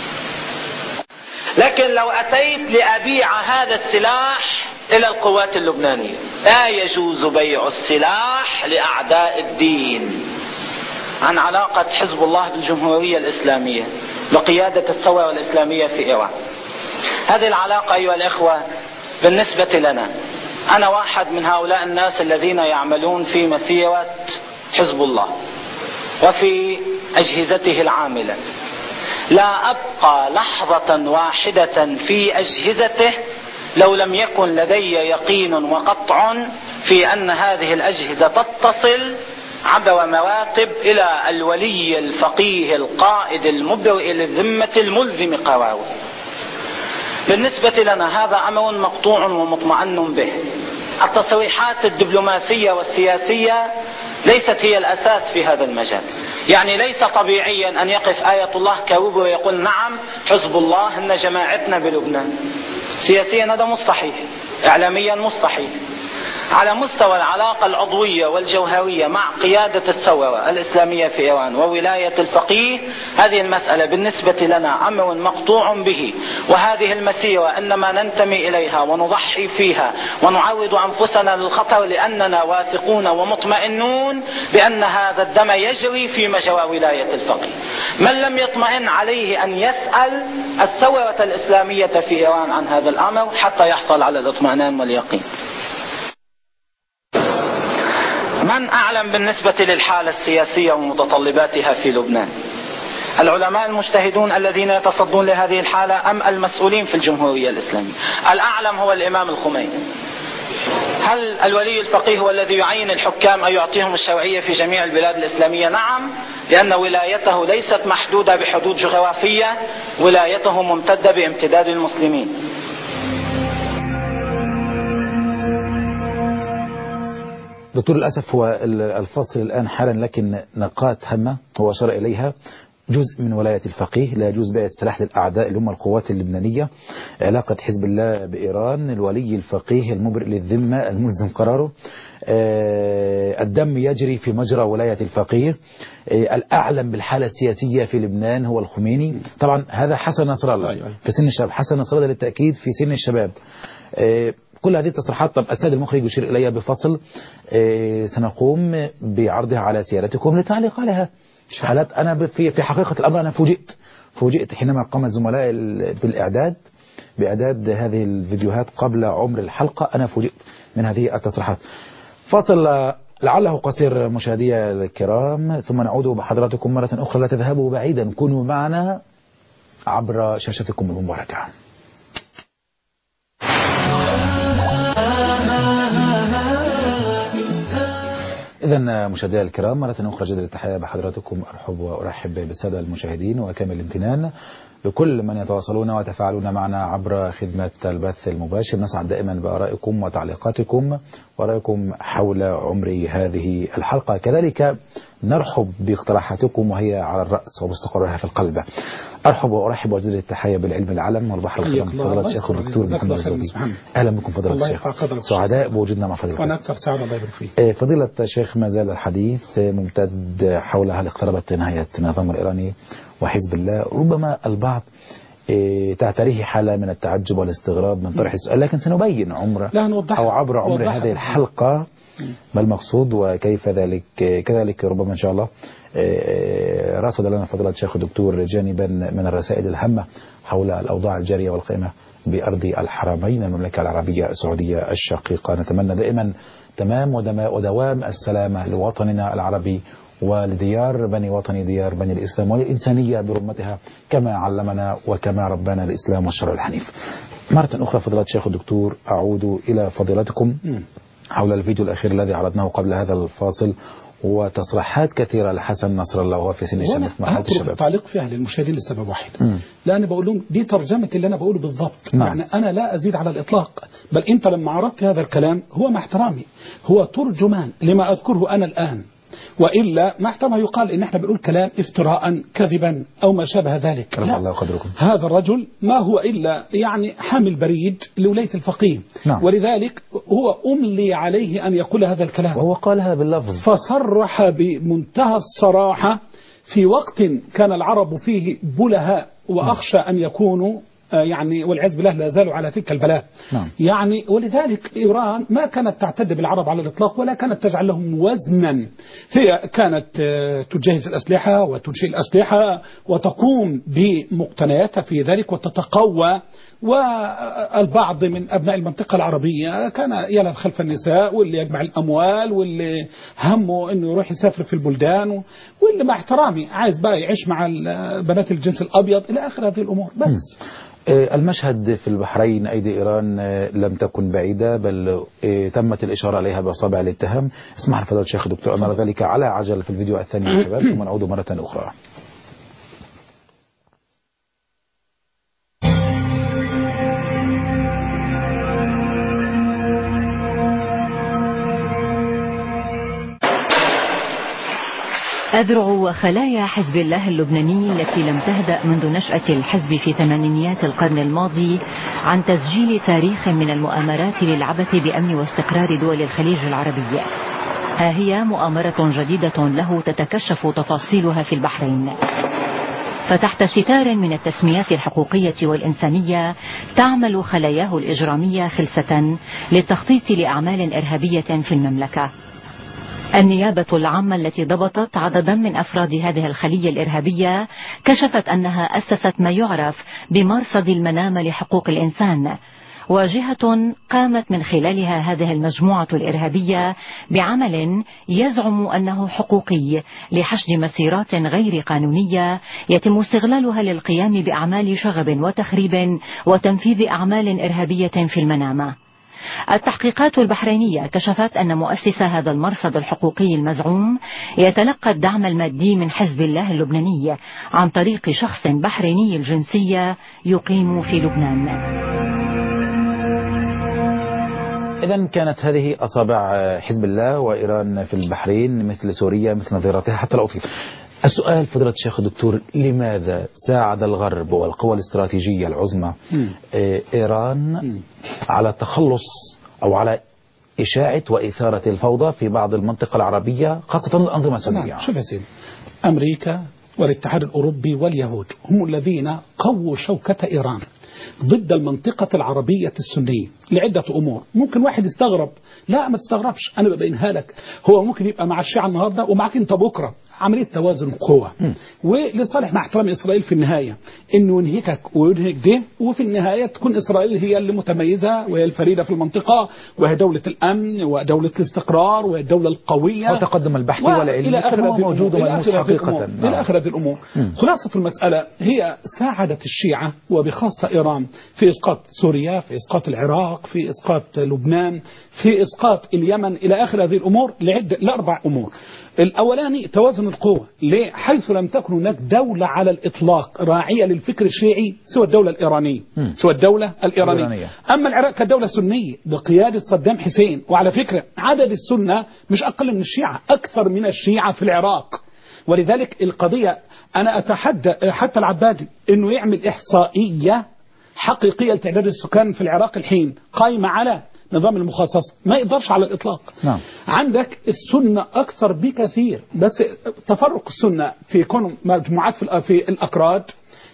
لكن لو أتيت لأبيع هذا السلاح إلى القوات اللبنانية، لا يجوز بيع السلاح لأعداء الدين. عن علاقة حزب الله بالجمهورية الإسلامية وقيادة الثورة الإسلامية في إيران. هذه العلاقة أيها الإخوة بالنسبة لنا، أنا واحد من هؤلاء الناس الذين يعملون في مسيرة حزب الله وفي أجهزته العاملة. لا أبقى لحظة واحدة في أجهزته لو لم يكن لدي يقين وقطع في أن هذه الأجهزة تتصل عبر مراتب إلى الولي الفقيه القائد المبرئ للذمة الملزم قراره. بالنسبة لنا هذا أمر مقطوع ومطمئن به. التصريحات الدبلوماسية والسياسية ليست هي الأساس في هذا المجال. يعني ليس طبيعيا أن يقف آية الله كروب ويقول نعم حزب الله إن جماعتنا بلبنان. سياسيا هذا مستحيل، إعلاميا مستحيل. على مستوى العلاقة العضوية والجوهرية مع قيادة الثورة الإسلامية في إيران وولاية الفقيه، هذه المسألة بالنسبة لنا أمر مقطوع به، وهذه المسيرة إنما ننتمي إليها ونضحي فيها ونعرض أنفسنا للخطر، لأننا واثقون ومطمئنون بأن هذا الدم يجري في مجرى ولاية الفقيه. من لم يطمئن عليه أن يسأل الثورة الإسلامية في إيران عن هذا الأمر حتى يحصل على الاطمئنان واليقين. من أعلم بالنسبة للحالة السياسية ومتطلباتها في لبنان؟ العلماء المجتهدون الذين يتصدون لهذه الحالة أم المسؤولين في الجمهورية الإسلامية؟ الأعلم هو الإمام الخميني. هل الولي الفقيه هو الذي يعين الحكام أو يعطيهم الشرعية في جميع البلاد الإسلامية؟ نعم، لأن ولايته ليست محدودة بحدود جغرافية، ولايته ممتدة بامتداد المسلمين. دكتور، للأسف هو الفصل الآن حالا، لكن نقاط هامة هو أشار إليها. جزء من ولاية الفقيه لا يجوز بيع السلاح للأعداء اللي هم القوات اللبنانية. علاقة حزب الله بإيران، الولي الفقيه المبرئ للذمة الملزم قراره. الدم يجري في مجرى ولاية الفقيه. الأعلم بالحالة السياسية في لبنان هو الخميني. طبعا هذا حسن نصر الله في سن الشباب، حسن نصر الله للتأكيد في سن الشباب. كل هذه التصريحات، طب السيد المخرج يشير إليها بفصل سنقوم بعرضها على سيادتكم للتعليق عليها. حالات أنا في حقيقة الأمر أنا فوجئت حينما قام الزملاء بإعداد هذه الفيديوهات قبل عمر الحلقة. أنا فوجئت من هذه التصريحات. فاصل لعله قصير مشاهدي الكرام، ثم نعود بحضراتكم مرة أخرى. لا تذهبوا بعيدا، كونوا معنا عبر شاشتكم المباركة. إذن مشاهدينا الكرام، مرة أخرى جديدة التحية بحضراتكم. أرحب بالسادة المشاهدين وكامل الامتنان لكل من يتواصلون ويتفاعلون معنا عبر خدمة البث المباشر. نسعد دائما بآرائكم وتعليقاتكم ورأيكم حول عمر هذه الحلقة. كذلك نرحب باقتراحاتكم وهي على الرأس ومستقرها في القلب. أرحب وجديدة التحية بالعلم العلم والبحر الكريم فضيلة الشيخ الدكتور محمد الزوبي. أهلا بكم فضيلة الشيخ، سعداء بوجودنا مع فضيلتك. وأنا أكثر سعادة الله يبارك فيك. فضيلة الشيخ، ما زال الحديث ممتد حول هل اقتربت نهاية النظام الإيراني وحزب الله. ربما البعض تعتريه حالة من التعجب والاستغراب من طرح السؤال، لكن سنبين أو عبر عمر هذه الحلقة ما المقصود وكيف ذلك. كذلك ربما إن شاء الله رصد لنا فضيلة الشيخ الدكتور جانبا من الرسائل الهامة حول الأوضاع الجارية والقائمة بأرض الحرمين المملكة العربية السعودية الشقيقة. نتمنى دائما تمام ودوام السلامة لوطننا العربي ولديار بني وطني، ديار بني الإسلام والإنسانية برمتها كما علمنا وكما ربنا الإسلام والشرع الحنيف. مرة أخرى فضيلة الشيخ الدكتور أعود إلى فضيلتكم حول الفيديو الأخير الذي عرضناه قبل هذا الفاصل وتصريحات كثيرة لحسن نصر الله وهو في سن الشباب في مرحلة الشباب. التعليق فيها للمشاهدين لسبب واحد، لأن بقول لهم دي ترجمة اللي أنا بقوله بالضبط. نعم. يعني أنا لا أزيد على الإطلاق، بل أنت لما عرضت هذا الكلام هو مع احترامي هو ترجمان لما أذكره أنا الآن، وإلا ما احترمه يقال إن احنا بنقول كلام افتراء كذبا أو ما شابه ذلك. لا. الله قدركم. هذا الرجل ما هو إلا يعني حامل بريد لولاية الفقيه. نعم. ولذلك هو أملي عليه أن يقول هذا الكلام، وهو قالها باللفظ فصرح بمنتهى الصراحة في وقت كان العرب فيه بلهاء وأخشى أن يكونوا يعني والعياذ بالله لا زالوا على تلك البلاء. نعم. يعني ولذلك إيران ما كانت تعتد بالعرب على الإطلاق ولا كانت تجعل لهم وزنا، هي كانت تجهز الأسلحة وتنشئ الأسلحة وتقوم بمقتنياتها في ذلك وتتقوى، والبعض من أبناء المنطقة العربية كان يلهث خلف النساء واللي يجمع الأموال واللي همه أنه يروح يسافر في البلدان واللي مع احترامي عايز بقى يعيش مع بنات الجنس الأبيض إلى آخر هذه الأمور. بس المشهد في البحرين أيدي إيران لم تكن بعيدة، بل تمت الإشارة عليها بأصابع الاتهام. اسمح لي فضيلة الشيخ دكتور أن نرى ذلك على عجل في الفيديو الثاني يا شباب ثم نعود مرة أخرى. أذرع وخلايا حزب الله اللبناني التي لم تهدأ منذ نشأة الحزب في ثمانينيات القرن الماضي عن تسجيل تاريخ من المؤامرات للعبث بأمن واستقرار دول الخليج العربي. ها هي مؤامرة جديدة له تتكشف تفاصيلها في البحرين، فتحت ستار من التسميات الحقوقية والإنسانية تعمل خلاياه الإجرامية خلسة للتخطيط لأعمال إرهابية في المملكة. النيابة العامة التي ضبطت عددا من أفراد هذه الخلية الإرهابية كشفت أنها أسست ما يعرف بمرصد المنامة لحقوق الإنسان، وجهة قامت من خلالها هذه المجموعة الإرهابية بعمل يزعم أنه حقوقي لحشد مسيرات غير قانونية يتم استغلالها للقيام بأعمال شغب وتخريب وتنفيذ أعمال إرهابية في المنامة. التحقيقات البحرينية كشفت أن مؤسس هذا المرصد الحقوقي المزعوم يتلقى الدعم المادي من حزب الله اللبناني عن طريق شخص بحريني الجنسية يقيم في لبنان. إذن كانت هذه أصابع حزب الله وإيران في البحرين مثل سوريا مثل نظيرتها حتى لا أطيل. السؤال فضيلة الشيخ الدكتور، لماذا ساعد الغرب والقوى الاستراتيجية العظمى إيران على التخلص أو على إشاعة وإثارة الفوضى في بعض المنطقة العربية خاصة الأنظمة السنية؟ شوف يا سيدي، أمريكا والاتحاد الأوروبي واليهود هم الذين قووا شوكة إيران ضد المنطقة العربية السنية لعدة أمور. ممكن واحد يستغرب، لا ما تستغربش، أنا ببينها لك. هو ممكن يبقى مع الشيعة النهاردة ومعك أنت بكرة، عملية توازن قوة ولصالح مع احترام إسرائيل في النهاية إنه ينهكك وينهك ده، وفي النهاية تكون إسرائيل هي اللي متميزة وهي الفريدة في المنطقة وهي دولة الأمن ودولة الاستقرار وهي الدولة القوية وتقدم البحث والعلم كما موجود وملموس حقيقة. إلى آخر هذه الأمور. خلاصة المسألة هي ساعدت الشيعة وبخاصة إيران في إسقاط سوريا، في إسقاط العراق، في إسقاط لبنان، في إسقاط اليمن، إلى آخر هذه الأمور لأربع أمور. الأولاني توازن القوة، ليه؟ حيث لم تكن هناك دولة على الإطلاق راعية للفكر الشيعي سوى الدولة الإيرانية، أما العراق كدولة سنية بقيادة صدام حسين، وعلى فكرة عدد السنة مش أقل من الشيعة، أكثر من الشيعة في العراق. ولذلك القضية أنا أتحدى حتى العبادي أنه يعمل إحصائية حقيقية لتعداد السكان في العراق الحين قائمة على نظام المخصص، ما يقدرش على الإطلاق. نعم. عندك السنة أكثر بكثير، بس تفرق السنة في كون مجموعات في الأكراد،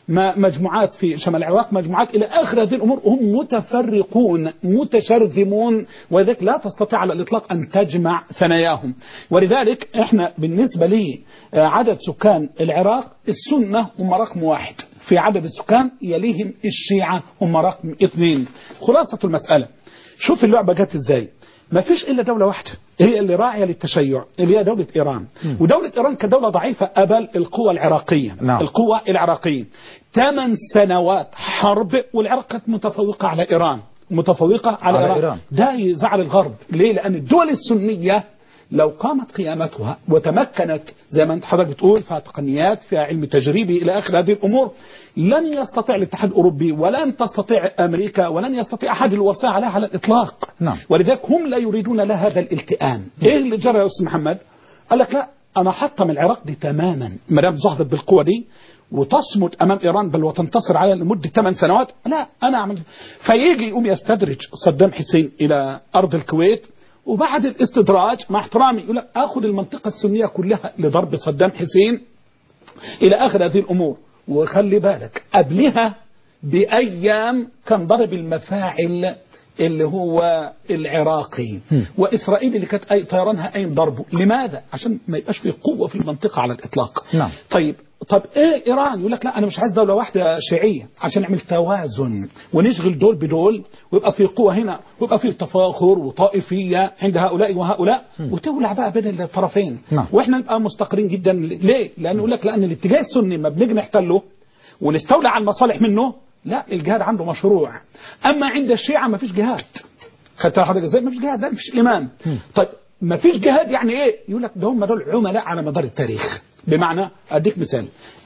مجموعات في شمال العراق، مجموعات إلى آخر هذه الأمور. هم متفرقون متشرذمون، وذلك لا تستطيع على الإطلاق أن تجمع ثناياهم. ولذلك إحنا بالنسبة لي عدد سكان العراق السنة هم رقم 1 في عدد السكان، يليهم الشيعة هم رقم 2. خلاصة المسألة، شوف اللعبة جت إزاي. ما فيش إلا دولة واحدة هي اللي راعية للتشيع، اللي هي دولة إيران. ودولة إيران كدولة ضعيفة أبل القوى العراقية. نعم. القوى العراقية 8 سنوات حرب، والعراق كانت متفوقة على إيران، متفوقة على إيران. ده يزعل الغرب. ليه؟ لأن الدول السنية لو قامت قيامتها وتمكنت زي ما انت حضرتك بتقول فيها تقنيات، فيها علم تجريبي الى اخر هذه الامور، لن يستطيع الاتحاد الاوروبي ولن تستطيع امريكا ولن يستطيع احد الوصاية عليها على الاطلاق. نعم. ولذلك هم لا يريدون لها هذا الالتئام. ايه اللي جرى يا استاذ محمد؟ قال لك لا، انا حطم العراق دي تماما ما دام ظهرت بالقوه دي وتصمد امام ايران بل وتنتصر عليها لمده 8 سنوات، لا انا اعمل. فيجي يقوم يستدرج صدام حسين الى ارض الكويت، وبعد الاستدراج مع احترامي يقول لك اخذ المنطقه السنيه كلها لضرب صدام حسين الى اخر هذه الامور. وخلي بالك قبلها بايام كان ضرب المفاعل اللي هو العراقي، واسرائيل اللي كانت طيرانها قايم ضربه. لماذا؟ عشان ما يبقاش في قوه في المنطقه على الاطلاق. نعم. طب ايه ايران؟ يقول لك لا انا مش عايز دوله واحده شيعيه عشان نعمل توازن ونشغل دول بدول، ويبقى في قوه هنا ويبقى في تفاخر وطائفيه عند هؤلاء وهؤلاء، وتولع بقى بين الطرفين. نعم. واحنا نبقى مستقرين جدا. ليه؟ لان يقول لك لان الاتجاه السني ما بنيجي نحتله ونستولى على المصالح منه، لا الجهاد عنده مشروع. اما عند الشيعه ما فيش جهاد. خدت حضرتك ازاي؟ ما فيش جهاد، ما فيش ايمان. طيب ما فيش جهاد يعني ايه؟ يقول لك ده هم دول عملاء على مدار التاريخ. بمعنى اديك مثال،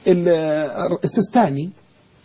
السيستاني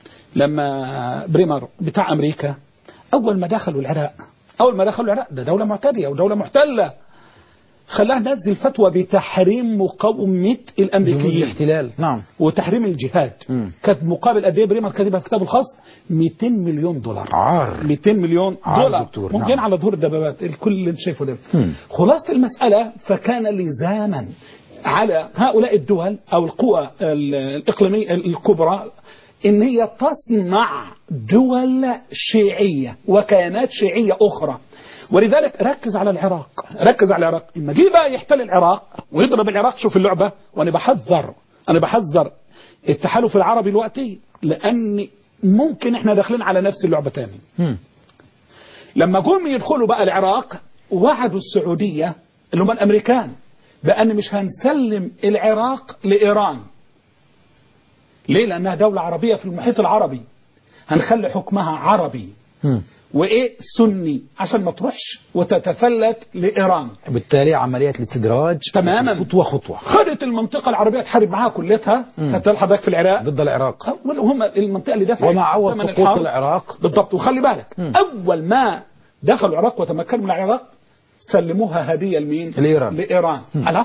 لما بريمر بتاع امريكا اول ما دخلوا العراق ده دوله معتديه ودوله محتله، خلاها نزل فتوى بتحريم مقاومه الامريكيين، الاحتلال. نعم. وتحريم الجهاد. كانت مقابل قد ايه بريمر كاتبها في كتابه الخاص؟ 200 مليون دولار. عار 200 مليون دولار دكتور. ممكن. نعم. على ظهور الدبابات الكل اللي شايفه ده. خلاصة المسألة فكان لزاما على هؤلاء الدول أو القوى الإقليمية الكبرى إن هي تصنع دول شيعية وكيانات شيعية أخرى. ولذلك ركز على العراق. إما جه بقى يحتل العراق ويضرب العراق، شوف اللعبة. وأنا بحذر التحالف العربي الوقتي، لأن ممكن إحنا داخلين على نفس اللعبة تاني. لما قوم يدخلوا بقى العراق وعدوا السعودية اللي هم الأمريكان بأن مش هنسلم العراق لإيران. ليه؟ لأنها دولة عربية في المحيط العربي، هنخلي حكمها عربي وإيه سني عشان ما تروحش وتتفلت لإيران. بالتالي عملية الاستدراج تماما خطوة خدت المنطقة العربية تحارب معاها كلتها. خدت حضرتك في العراق ضد العراق، وهم المنطقة اللي دفعت ومع عوض سقوط العراق بالضبط. وخلي بالك أول ما دخلوا العراق وتمكنوا من العراق سلموها هدية لمين؟ لإيران. ألا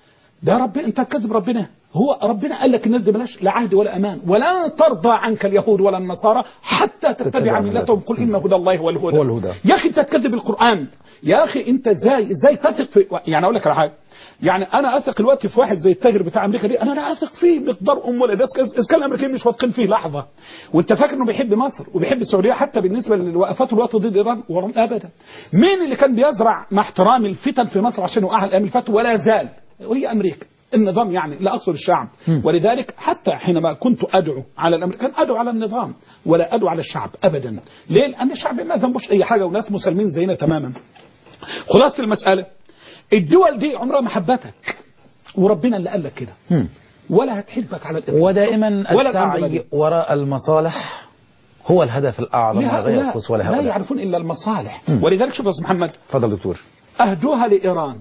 ده ربنا، انت كذب ربنا. هو ربنا قال لك الناس دي بلاش لا عهد ولا امان، ولا ترضى عنك اليهود ولا النصارى حتى تتبع ملتهم، قل ان هدى الله هو الهدى. يا اخي انت تكذب القرآن. يا اخي انت ازاي تثق في، يعني اقول لك على حاجه، يعني انا اثق دلوقتي في واحد زي التاجر بتاع امريكا دي، انا لا اثق فيه مقدار ولا اذا كان الامريكان مش واثقين فيه لحظه. وانت فاكر انه بيحب مصر وبيحب السعوديه حتى بالنسبه للوقفات الوقت ضد ايران؟ ابدا. مين اللي كان بيزرع مع احترام الفتن في مصر عشان يوقعها الايام اللي فاتت ولا زال؟ وهي امريكا. النظام يعني لا اقصد الشعب. ولذلك حتى حينما كنت ادعو على الامريكان ادعو على النظام ولا ادعو على الشعب ابدا. ليه؟ لان الشعب ما ذنبوش اي حاجه وناس مسلمين زينا تماما. خلاصه المساله، الدول دي عمرها ما حبتك، وربنا اللي قال لك كده، ولا هتحبك على الإطلاق. ودائما السعي وراء طه هو الهدف الأعظم من غير القوس ولا هؤلاء لا يعرفون إلا المصالح. ولذلك شوف يا أستاذ محمد، تفضل دكتور، أهدوها لإيران.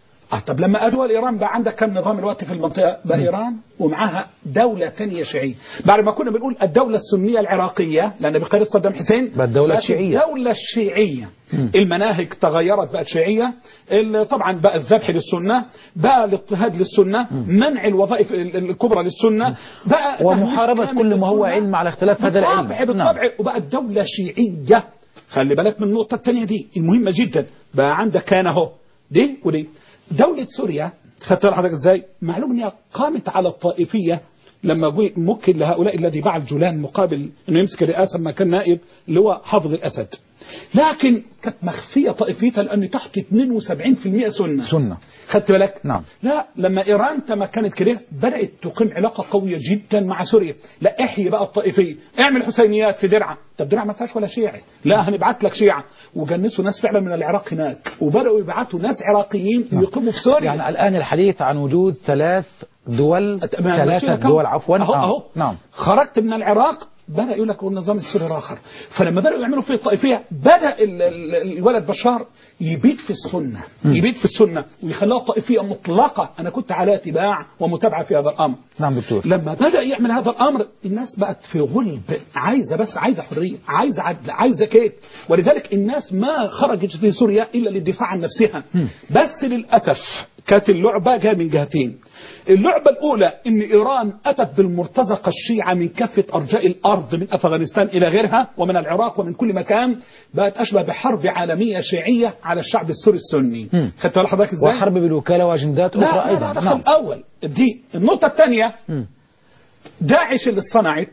طب لما أهدوها لإيران بقى عندك كم نظام الوقت في المنطقة؟ بقى إيران ومعها دولة ثانية شيعية. بعد ما كنا بنقول الدولة السنية العراقية لأن بقيادة صدام حسين، بقى الدولة الشيعية. الدولة الشيعية. المناهج تغيرت بقت شيعية. طبعا بقى الذبح للسنة، بقى الاضطهاد للسنة، منع الوظائف الكبرى للسنة، بقى ومحاربة كل ما هو علم على اختلاف هذا العلم بالطبع. وبقى الدولة شيعية. خلي بالك من النقطة الثانية دي المهمة جدا. بقى عندك كان اهو دي ودي. دولة سوريا خدت حضرتك ازاي؟ معلوم انها قامت على الطائفية لما ممكن لهؤلاء الذي باع الجولان مقابل انه يمسك الرئاسه لما كان نائب اللي هو حافظ الاسد. لكن كانت مخفيه طائفيتها لان تحت 72% سنه. خدت بالك؟ نعم. لا لما ايران تمكنت كده بدات تقيم علاقه قويه جدا مع سوريا. لا احيي بقى الطائفيه، اعمل حسينيات في درعا. طب درعا ما فيهاش ولا شيعي، لا هنبعت لك شيعه. وجنسوا ناس فعلا من العراق هناك، وبداوا يبعتوا ناس عراقيين يقيموا في سوريا. يعني الان الحديث عن وجود ثلاث دول عفوا. اهو نعم. خرجت من العراق بدأ يقول لك النظام السوري راخر. فلما بدأوا يعملوا فيه الطائفية بدأ الولد بشار يبيد في السنة، يبيد في السنة ويخليها طائفية مطلقة. أنا كنت على اتباع ومتابعة في هذا الأمر. نعم دكتور. لما بدأ يعمل هذا الأمر الناس بقت في غلب، عايزة حرية، عايزة عدل، عايزة كيد. ولذلك الناس ما خرجت في سوريا إلا للدفاع عن نفسها. بس للأسف كانت اللعبة جاية من جهتين. اللعبة الأولى إن إيران أتت بالمرتزقة الشيعة من كافة أرجاء الأرض من أفغانستان إلى غيرها ومن العراق ومن كل مكان، بقت أشبه بحرب عالمية شيعية على الشعب السوري السني. خدت بالك حضرتك إزاي؟ وحرب بالوكالة وأجندات أخرى أيضا. لا الأول دي النقطة الثانية. داعش اللي صنعت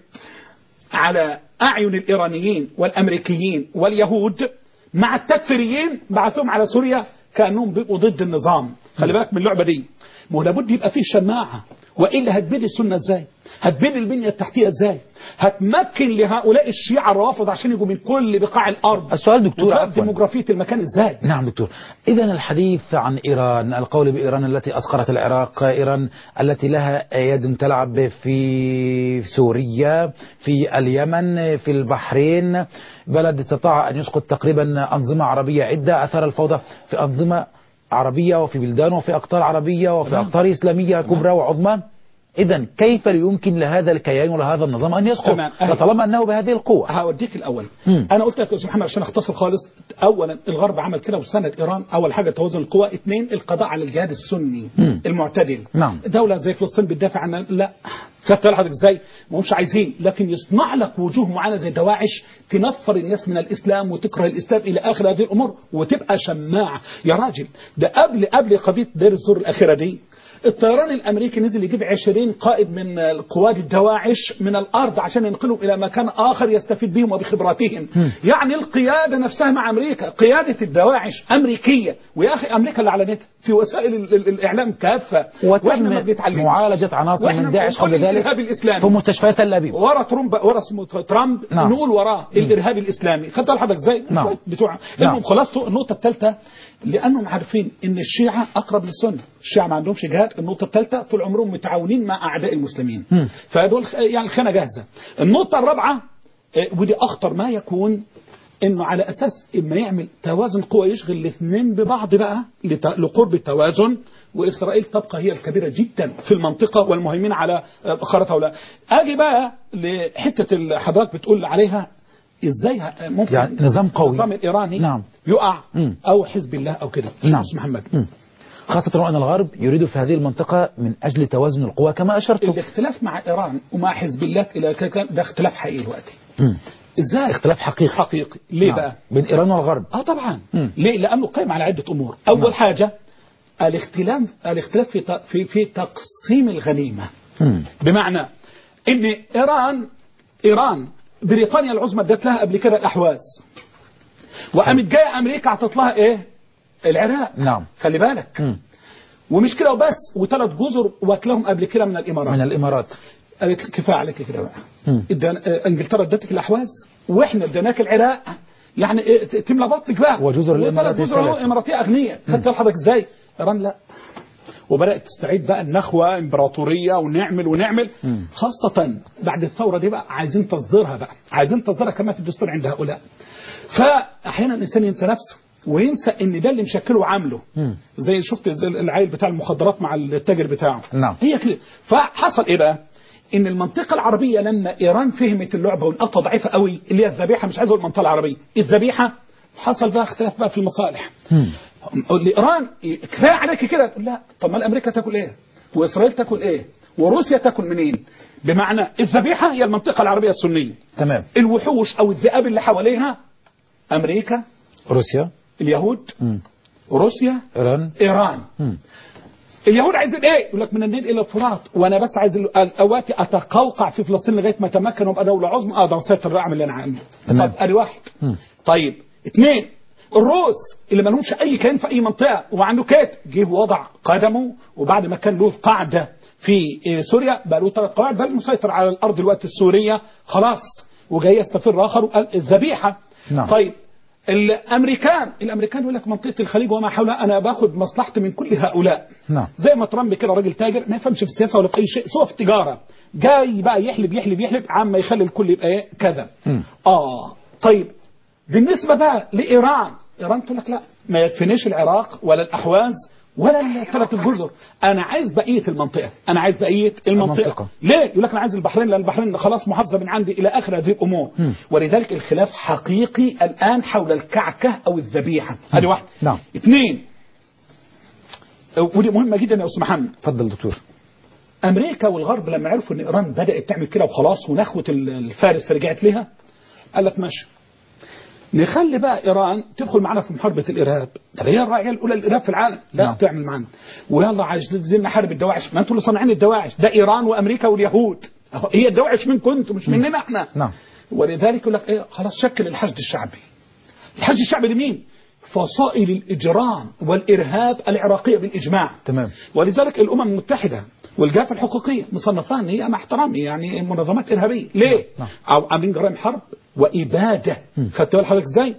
على أعين الإيرانيين والأمريكيين واليهود مع التكفيريين بعثوهم على سوريا كأنهم بيبقوا ضد النظام. خلي بالك من اللعبة دي. ما هو لابد يبقى فيه شماعة، وإلا هتبني السنة ازاي؟ هتبني البنية التحتية ازاي؟ هتمكن لهؤلاء الشيعة الروافض عشان يجوا من كل بقاع الأرض. السؤال دكتور، ديموغرافية المكان ازاي؟ نعم دكتور. إذا الحديث عن إيران، القول بإيران التي أسقرت العراق، إيران التي لها يد تلعب في سوريا، في اليمن، في البحرين، بلد استطاع أن يسقط تقريبا أنظمة عربية عدة، أثار الفوضى في أنظمة عربية وفي بلدان وفي أقطار عربية وفي أقطار إسلامية كبرى وعظمى. إذن كيف يمكن لهذا الكيان ولهذا النظام أن يسقط طالما أنه بهذه القوة؟ هوديك الأول. أنا قلت لك يا أستاذ محمد عشان أختصر خالص. أولا الغرب عمل كده وساند إيران. أول حاجة توازن القوى. اثنين القضاء على الجهاد السني المعتدل. نعم. دولة زي فلسطين بتدافع عن لا خدت حضرتك ازاي؟ ما همش عايزين، لكن يصنع لك وجوه معينه زي دواعش تنفر الناس من الاسلام وتكره الاسلام الى اخر هذه الامور وتبقى شماعه. يا راجل ده قبل قضيه دير الزور الاخيره دي الطيران الامريكي نزل يجيب 20 قائد من قواد الدواعش من الارض عشان ينقلهم الى مكان اخر يستفيد بهم وبخبراتهم. يعني القياده نفسها مع امريكا، قياده الدواعش امريكيه. ويا اخي امريكا اللي اعلنتها في وسائل الاعلام كافه. واحنا ما بنتعلمش معالجه عناصر من داعش قبل ذلك في مستشفيات تل ابيب. ورا ترامب نعم. نقول وراه الارهاب الاسلامي. خدت حضرتك ازاي؟ نعم. بتوع نعم. خلاص. النقطه الثالثه لانهم عارفين ان الشيعه اقرب للسنه، الشيعه ما عندهمش جهاد. النقطه الثالثه طول عمرهم متعاونين مع اعداء المسلمين. فدول يعني الخانه جاهزه. النقطه الرابعه ودي اخطر ما يكون، انه على اساس اما يعمل توازن قوى يشغل الاثنين ببعض بقى لقرب التوازن، واسرائيل تبقى هي الكبيره جدا في المنطقه والمهيمنه على خارطه ولا. اجي بقى لحته اللي حضرتك بتقول عليها ازاي ممكن يعني نظام قوي النظام الايراني نعم. يقع او حزب الله او كده. نعم محمد. خاصة أن الغرب يريد في هذه المنطقة من أجل توازن القوى كما أشرت. الاختلاف مع إيران ومع حزب الله إلى ده اختلاف حقيقي دلوقتي. إزاي؟ اختلاف حقيقي. ليه نعم. بقى؟ بين إيران والغرب. طبعا. ليه؟ لأنه قائم على عدة أمور. أول نعم. حاجة الاختلاف في تقسيم الغنيمة. بمعنى إن إيران بريطانيا العظمى ادت لها قبل كده الأحواز، وقامت جاية أمريكا عطت لها إيه؟ العراق. نعم. خلي بالك. ومش كده وبس، وثلاث جزر واكلهم قبل كده من الامارات. قالت كفايه عليك كده بقى. انجلترا ادتك الاحواز واحنا اديناك العراق، يعني تملى بطنك بقى. وجزر الاماراتيه اغنياء. خدت حضرتك ازاي؟ ايران لا. وبدات تستعيد بقى النخوه امبراطوريه ونعمل خاصه بعد الثوره دي بقى عايزين تصديرها كما في الدستور عند هؤلاء. فاحيانا الانسان ينسى نفسه وينسى ان ده اللي مشكله وعامله. زي شفت زي العيل بتاع المخدرات مع التاجر بتاعه. نعم. هي كده. فحصل ايه بقى؟ ان المنطقه العربيه لما ايران فهمت اللعبه والقطه ضعيفه قوي اللي هي الذبيحه، مش عايز اقول المنطقه العربيه، الذبيحه، حصل بقى اختلاف بقى في المصالح. ايران كفايه عليك كده، تقول لا طب ما الامريكا تاكل ايه؟ واسرائيل تاكل ايه؟ وروسيا تاكل منين؟ بمعنى الذبيحه هي المنطقه العربيه السنيه. تمام. الوحوش او الذئاب اللي حواليها امريكا، روسيا، اليهود، روسيا، إيران. اليهود عايزين ايه؟ يقول لك من النيل الى الفرات، وانا بس عايز اواتي اتقوقع في فلسطين لغايه ما اتمكن وابقى دوله عظمى، ده مسيطر اعمل اللي انا عامله. طب ادي واحد. طيب اثنين، الروس اللي ما لهمش اي كيان في اي منطقه وعنده كيت، جه وضع قدمه، وبعد ما كان له قاعده في سوريا بقى له 3 قواعد، بل مسيطر على الارض الوقت السوريه خلاص، وجاي يستفر اخر وقال الذبيحه. نعم. طيب الامريكان يقول لك منطقه الخليج وما حولها انا باخد مصلحتي من كل هؤلاء. نعم. زي ما ترامب كده راجل تاجر ما يفهمش في السياسه ولا في اي شيء سوى في التجاره، جاي بقى يحلب عم يخلي الكل يبقى ايه كذا. طيب بالنسبه بقى لايران تقول لك لا ما يكفينيش العراق ولا الاحواز ولا ال3 الجزر، انا عايز بقيه المنطقه، ليه؟ يقول لك انا عايز البحرين، لان البحرين خلاص محافظه من عندي الى اخر هذه الامور. ولذلك الخلاف حقيقي الان حول الكعكه او الذبيحه. هذه واحد. نعم. اثنين، ودي مهمه جدا يا استاذ محمد. اتفضل دكتور. امريكا والغرب لما عرفوا ان ايران بدات تعمل كده وخلاص ونخوه الفارس رجعت لها، قال لك ماشي نخلي بقى ايران تدخل معنا في محاربه الارهاب، طب هي الراعيه الاولى للارهاب في العالم، لا نعم. تعمل معنا، ويلا عايزين نحارب الدواعش، ما انتوا اللي صانعين الدواعش، ده ايران وامريكا واليهود، هي الدواعش منكم انتم مش مننا احنا. نعم. ولذلك يقول لك ايه خلاص شكل الحشد الشعبي. الحشد الشعبي لمين؟ فصائل الاجرام والارهاب العراقيه بالاجماع. تمام. ولذلك الامم المتحده والجهات الحقوقيه مصنفاها ان هي مع احترامي يعني منظمات ارهابيه، ليه؟ نعم. او عاملين جرائم حرب واباده. خدت بال حضرتك ازاي؟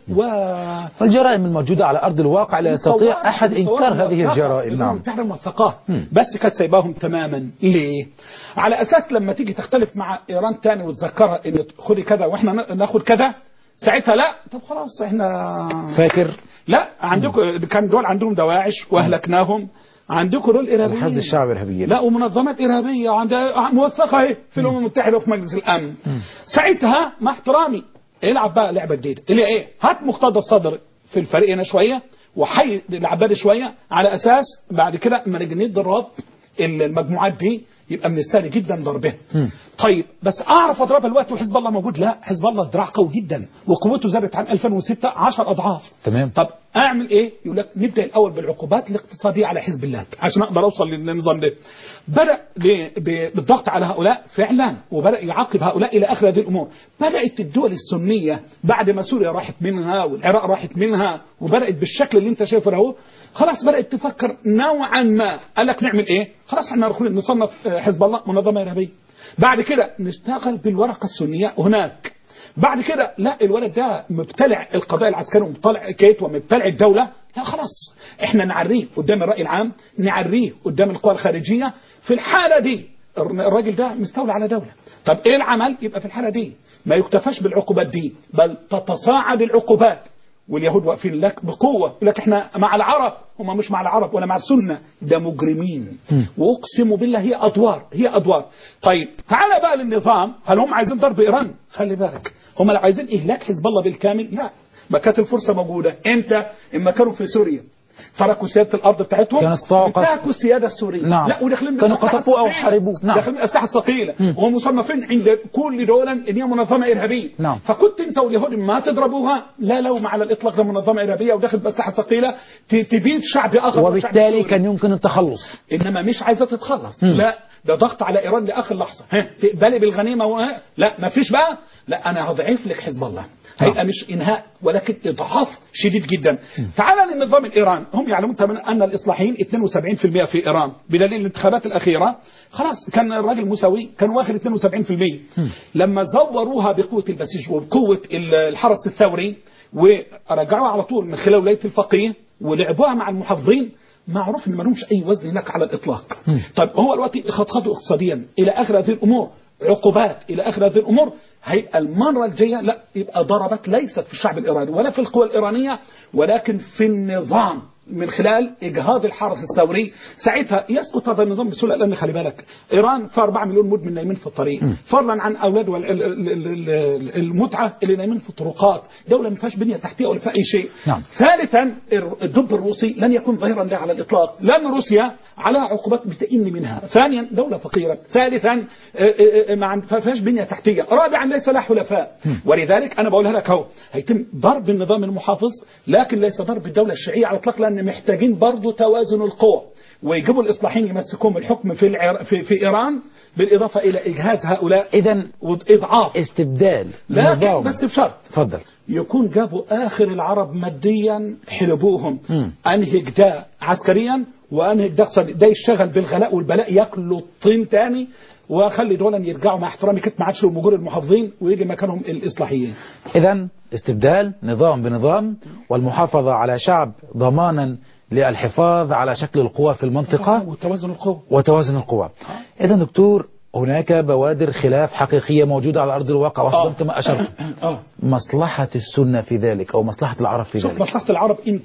والجرائم الموجوده على ارض الواقع لا يستطيع احد انكار هذه الجرائم. الامم المتحده موثقاها، بس كانت سايباهم تماما. ليه؟ على اساس لما تيجي تختلف مع ايران تاني وتذكرها ان خدي كذا واحنا ناخد كذا، ساعتها لا، طب خلاص احنا فاكر لا عندكم كان دول عندهم دواعش واهلكناهم، عندكم دول ارهابيين، الحشد الشعبي ارهابيين، لا ومنظمات ارهابيه وعندها موثقه اهي في الامم المتحده وفي مجلس الامن. ساعتها مع احترامي العب بقى لعبه جديده اللي ايه؟ هات مقتدى الصدر في الفريق هنا شويه وحي العباد شويه، على اساس بعد كده اما نيجي نضرب المجموعات دي يبقى من السهل جدا ضربها. طيب بس اعرف اضربها الوقت وحزب الله موجود؟ لا، حزب الله ذراع قوي جدا وقوته زادت عن 2006 10 اضعاف. تمام. طب اعمل ايه؟ يقول لك نبدا الاول بالعقوبات الاقتصاديه على حزب الله عشان اقدر اوصل للنظام ده. بدا بالضغط على هؤلاء فعلا، وبدا يعاقب هؤلاء الى اخر هذه الامور. بدات الدول السنيه بعد ما سوريا راحت منها والعراق راحت منها وبدات بالشكل اللي انت شايفه اهو، خلاص بدات تفكر نوعا ما. قال لك نعمل ايه؟ خلاص احنا نصنف حزب الله منظمه ارهابيه. بعد كده نشتغل بالورقه السنيه هناك. بعد كده لا الولد ده مبتلع القضاء العسكري ومبتلع كيت ومبتلع الدوله، لا خلاص احنا نعريه قدام الراي العام، نعريه قدام القوى الخارجيه. في الحاله دي الراجل ده مستولى على دوله. طب ايه العمل؟ يبقى في الحاله دي ما يكتفاش بالعقوبات دي، بل تتصاعد العقوبات. واليهود واقفين لك بقوه، يقول لك احنا مع العرب، هم مش مع العرب ولا مع السنه، ده مجرمين. واقسم بالله هي ادوار. طيب تعال بقى للنظام، هل هم عايزين ضرب ايران؟ خلي بالك هم لو عايزين اهلاك حزب الله بالكامل لا، ما كانت الفرصه موجوده. امتى؟ اما كانوا في سوريا تركوا سياده الارض بتاعتهم، انتهكوا السياده السوريه. نعم. لا وداخلين كانوا قصفوه او حاربوه. نعم. داخلين الاسلحه الثقيله ومصنفين عند كل دوله ان هي منظمه ارهابيه. نعم. فكنت انت واليهود ما تضربوها، لا لوم على الاطلاق، ده منظمه ارهابيه وداخل باسلحه ثقيله تبيد شعب اخر، وبالتالي كان يمكن التخلص. انما مش عايزه تتخلص. لا ده ضغط على ايران لاخر لحظه. تقبلي بالغنيمه لا ما فيش بقى، لا انا هضعف لك حزب الله. هيبقى مش انهاء ولكن اضعاف شديد جدا. تعال للنظام الايراني، هم يعلمون تماما ان الاصلاحيين 72% في ايران بدليل الانتخابات الاخيره، خلاص كان الراجل موسوي كان واخد 72%. لما زوروها بقوه البسيج وبقوه الحرس الثوري ورجعوها على طول من خلال ولايه الفقيه ولعبوها مع المحافظين، معروف ان ما لهمش اي وزن هناك على الاطلاق. طيب هو دلوقتي خطخطوا اقتصاديا الى اخر هذه الامور، عقوبات الى اخر هذه الامور، هيبقى المره الجايه لا يبقى ضربت ليست في الشعب الايراني ولا في القوى الايرانيه، ولكن في النظام من خلال اجهاض الحرس الثوري. ساعتها يسقط هذا النظام بسهوله، لان خلي بالك ايران في 4 مليون مدمن نايمين في الطريق، فضلا عن اولاد المتعه اللي نايمين في الطرقات، دوله ما فيهاش بنيه تحتيه ولا فيها اي شيء. نعم. ثالثا الدب الروسي لن يكون ظهيرا له على الاطلاق، لان روسيا على عقوبات بتئن منها. ثانيا دوله فقيره. ثالثا ما فيهاش بنيه تحتيه. رابعا ليس لها حلفاء. ولذلك انا بقولها لك اهو، هيتم ضرب النظام المحافظ لكن ليس ضرب الدوله الشيعيه على الاطلاق، لان لأن محتاجين برضو توازن القوى، ويجيبوا الإصلاحيين يمسكوهم الحكم في إيران، بالإضافة إلى إجهاز هؤلاء إذا وإضعاف استبدال لكن نظام. بس بشرط تفضل. يكون جابوا آخر العرب ماديا، حلبوهم، أنهج ده عسكريا وأنهج ده يشتغل بالغلاء والبلاء، ياكلوا الطين تاني، وخلي دولا يرجعوا مع احترامي كده ما عادش لهم مجور المحافظين ويجي مكانهم الإصلاحيين. إذا استبدال نظام بنظام والمحافظة على شعب ضمانا للحفاظ على شكل القوى في المنطقة وتوازن القوى. إذا دكتور هناك بوادر خلاف حقيقية موجودة على أرض الواقع وصدمت ما أشرت. مصلحة السنة في ذلك أو مصلحة العرب في ذلك؟ شوف، مصلحة العرب إن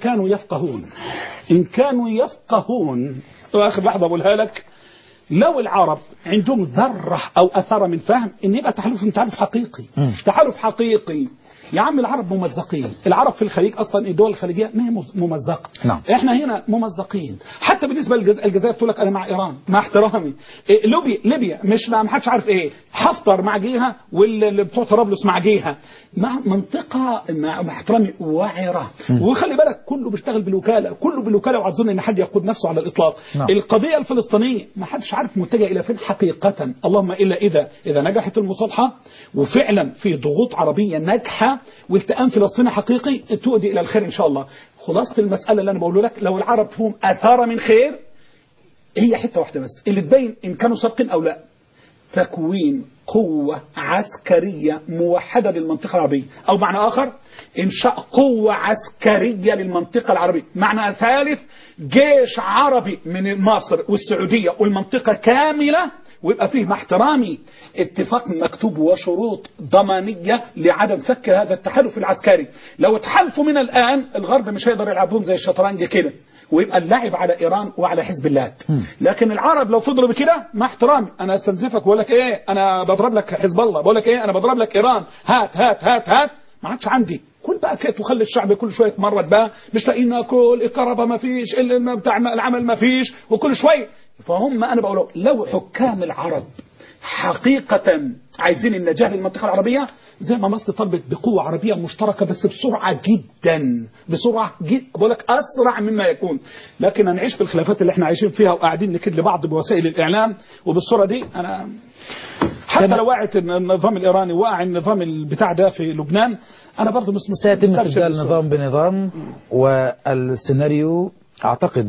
كانوا يفقهون وآخر لحظة أقولها لك، لو العرب عندهم ذرة أو أثر من فهم إن يبقى تحالف حقيقي. تحالف حقيقي يا عم. العرب ممزقين، العرب في الخليج أصلا الدول الخليجية ما هي ممزقة. نعم. إحنا هنا ممزقين، حتى بالنسبة للجزائر تقول لك أنا مع إيران مع احترامي. ليبيا مش ما حدش عارف إيه، حفتر مع جيها واللي بتوع طرابلس مع جيها، مع منطقة مع احترامي وعرة. وخلي بالك كله بيشتغل بالوكالة وعايزين إن حد يقود نفسه على الإطلاق. نعم. القضية الفلسطينية ما حدش عارف متجه إلى فين حقيقة، اللهم إلا إذا نجحت المصالحة وفعلا في ضغوط عربية ناجحة والتئام فلسطيني حقيقي تؤدي إلى الخير إن شاء الله. خلاصة المسألة اللي أنا بقوله لك، لو العرب هم أثار من خير، هي حتة واحدة بس اللي تبين إن كانوا صادقين أو لا: تكوين قوة عسكرية موحدة للمنطقة العربية، أو معنى آخر إنشاء قوة عسكرية للمنطقة العربية. معنى ثالث: جيش عربي من مصر والسعودية والمنطقة كاملة، ويبقى فيه مع احترامي اتفاق مكتوب وشروط ضمانية لعدم فك هذا التحالف العسكري. لو اتحالفوا من الآن، الغرب مش هيقدر يلعبون زي الشطرنج كده، ويبقى اللعب على إيران وعلى حزب الله. لكن العرب لو فضلوا بكده، مع احترامي أنا استنزفك وأقول لك إيه، أنا بضرب لك حزب الله، بقول لك إيه، أنا بضرب لك إيران، هات هات هات هات، ما عادش عندي. كل بقى كده وخلي الشعب كل شويه يتمرد بقى، مش لاقيين ناكل، الكهرباء ما فيش، بتاع العمل ما فيش، وكل شويه. فهم انا بقول لو حكام العرب حقيقة عايزين النجاح للمنطقة العربية، زي ما مصر طلبت بقوة عربية مشتركة، بس بسرعة جدا، بقول لك أسرع مما يكون. لكن هنعيش في الخلافات اللي احنا عايشين فيها وقاعدين نكد لبعض بوسائل الإعلام وبالصورة دي. أنا حتى لو وقعت النظام الإيراني وقع النظام البتاع ده في لبنان، أنا برضه سيتم استبدال نظام بنظام. والسيناريو أعتقد،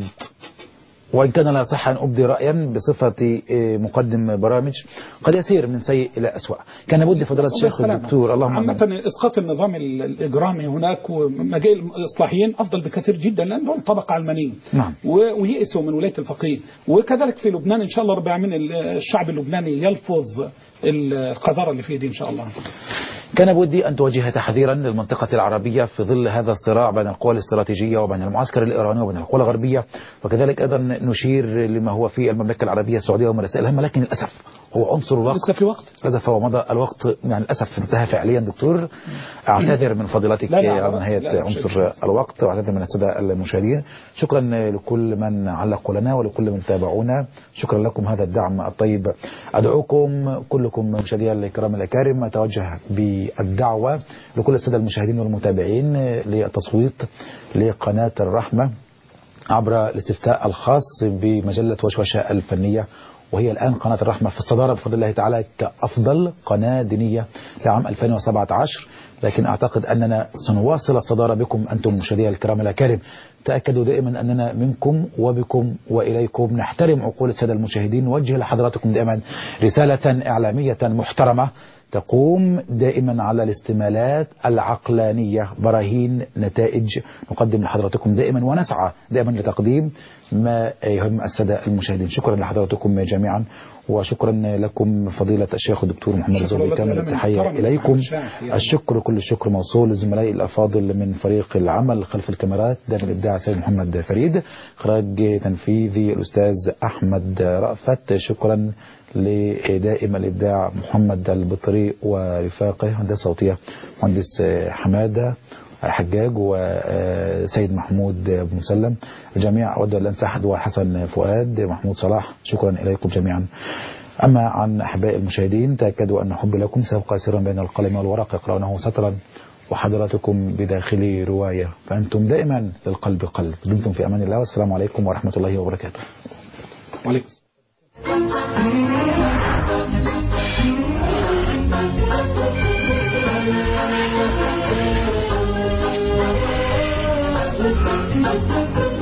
وإن كان لا صح أن أبدي رأيا بصفتي مقدم برامج، قد يسير من سيء إلى أسوأ. كان بد فضيلة الشيخ الدكتور عامة إسقاط النظام الإجرامي هناك ومجيء الإصلاحيين أفضل بكثير جدا، لأن دول طبقة علمانية. نعم. ويئسوا من ولاية الفقيه. وكذلك في لبنان إن شاء الله رب العالمين الشعب اللبناني يلفظ القذارة اللي فيه دي إن شاء الله. كان بودي أن توجه تحذيرا للمنطقة العربية في ظل هذا الصراع بين القوى الاستراتيجية وبين المعسكر الإيراني وبين القوى الغربية، وكذلك أيضا نشير لما هو في المملكة العربية السعودية وما رسائل هامة. لكن للأسف هو عنصر الوقت، لسه في وقت، للأسف هو مضى الوقت، يعني للأسف انتهى فعليا. دكتور أعتذر من فضيلتك على نهاية عنصر الوقت، وأعتذر من السادة المشاهدين. شكرا لكل من علقوا لنا ولكل من تابعونا، شكرا لكم هذا الدعم الطيب. أدعوكم كلكم مشاهدينا الكرام الأكارم أتوجه بالدعوة لكل السادة المشاهدين والمتابعين للتصويت لقناة الرحمة عبر الاستفتاء الخاص بمجلة وشوشة الفنية، وهي الآن قناة الرحمة في الصدارة بفضل الله تعالى كأفضل قناة دينية لعام 2017. لكن أعتقد أننا سنواصل الصدارة بكم أنتم مشاهدينا الكرام الأكارم. تأكدوا دائما أننا منكم وبكم وإليكم نحترم عقول السادة المشاهدين. نوجه لحضراتكم دائما رسالة إعلامية محترمة تقوم دائما على الاستمالات العقلانية، براهين، نتائج نقدم لحضراتكم دائما، ونسعى دائما لتقديم ما يهم السادة المشاهدين. شكرا لحضراتكم جميعا، وشكرا لكم فضيلة الشيخ الدكتور محمد الزهري. كامل التحية إليكم. الشكر كل الشكر موصول لزملائي الأفاضل من فريق العمل خلف الكاميرات، دائما الإبداع سيد محمد فريد، إخراج تنفيذي الأستاذ أحمد رأفت، شكرا لدائم الإبداع محمد البطري ورفاقه، هندسة صوتية مهندس حمادة حجاج وسيد محمود بن مسلم. الجميع أود أن أنسى أحد وحسن فؤاد محمود صلاح. شكرا إليكم جميعا. أما عن أحباء المشاهدين، تأكدوا أن حبي لكم سيبقى سرا بين القلم والورق، يقرأونه سطرا وحضراتكم بداخل رواية، فأنتم دائما للقلب قلب. دمتم في أمان الله، والسلام عليكم ورحمة الله وبركاته. وعليكم. Thank you.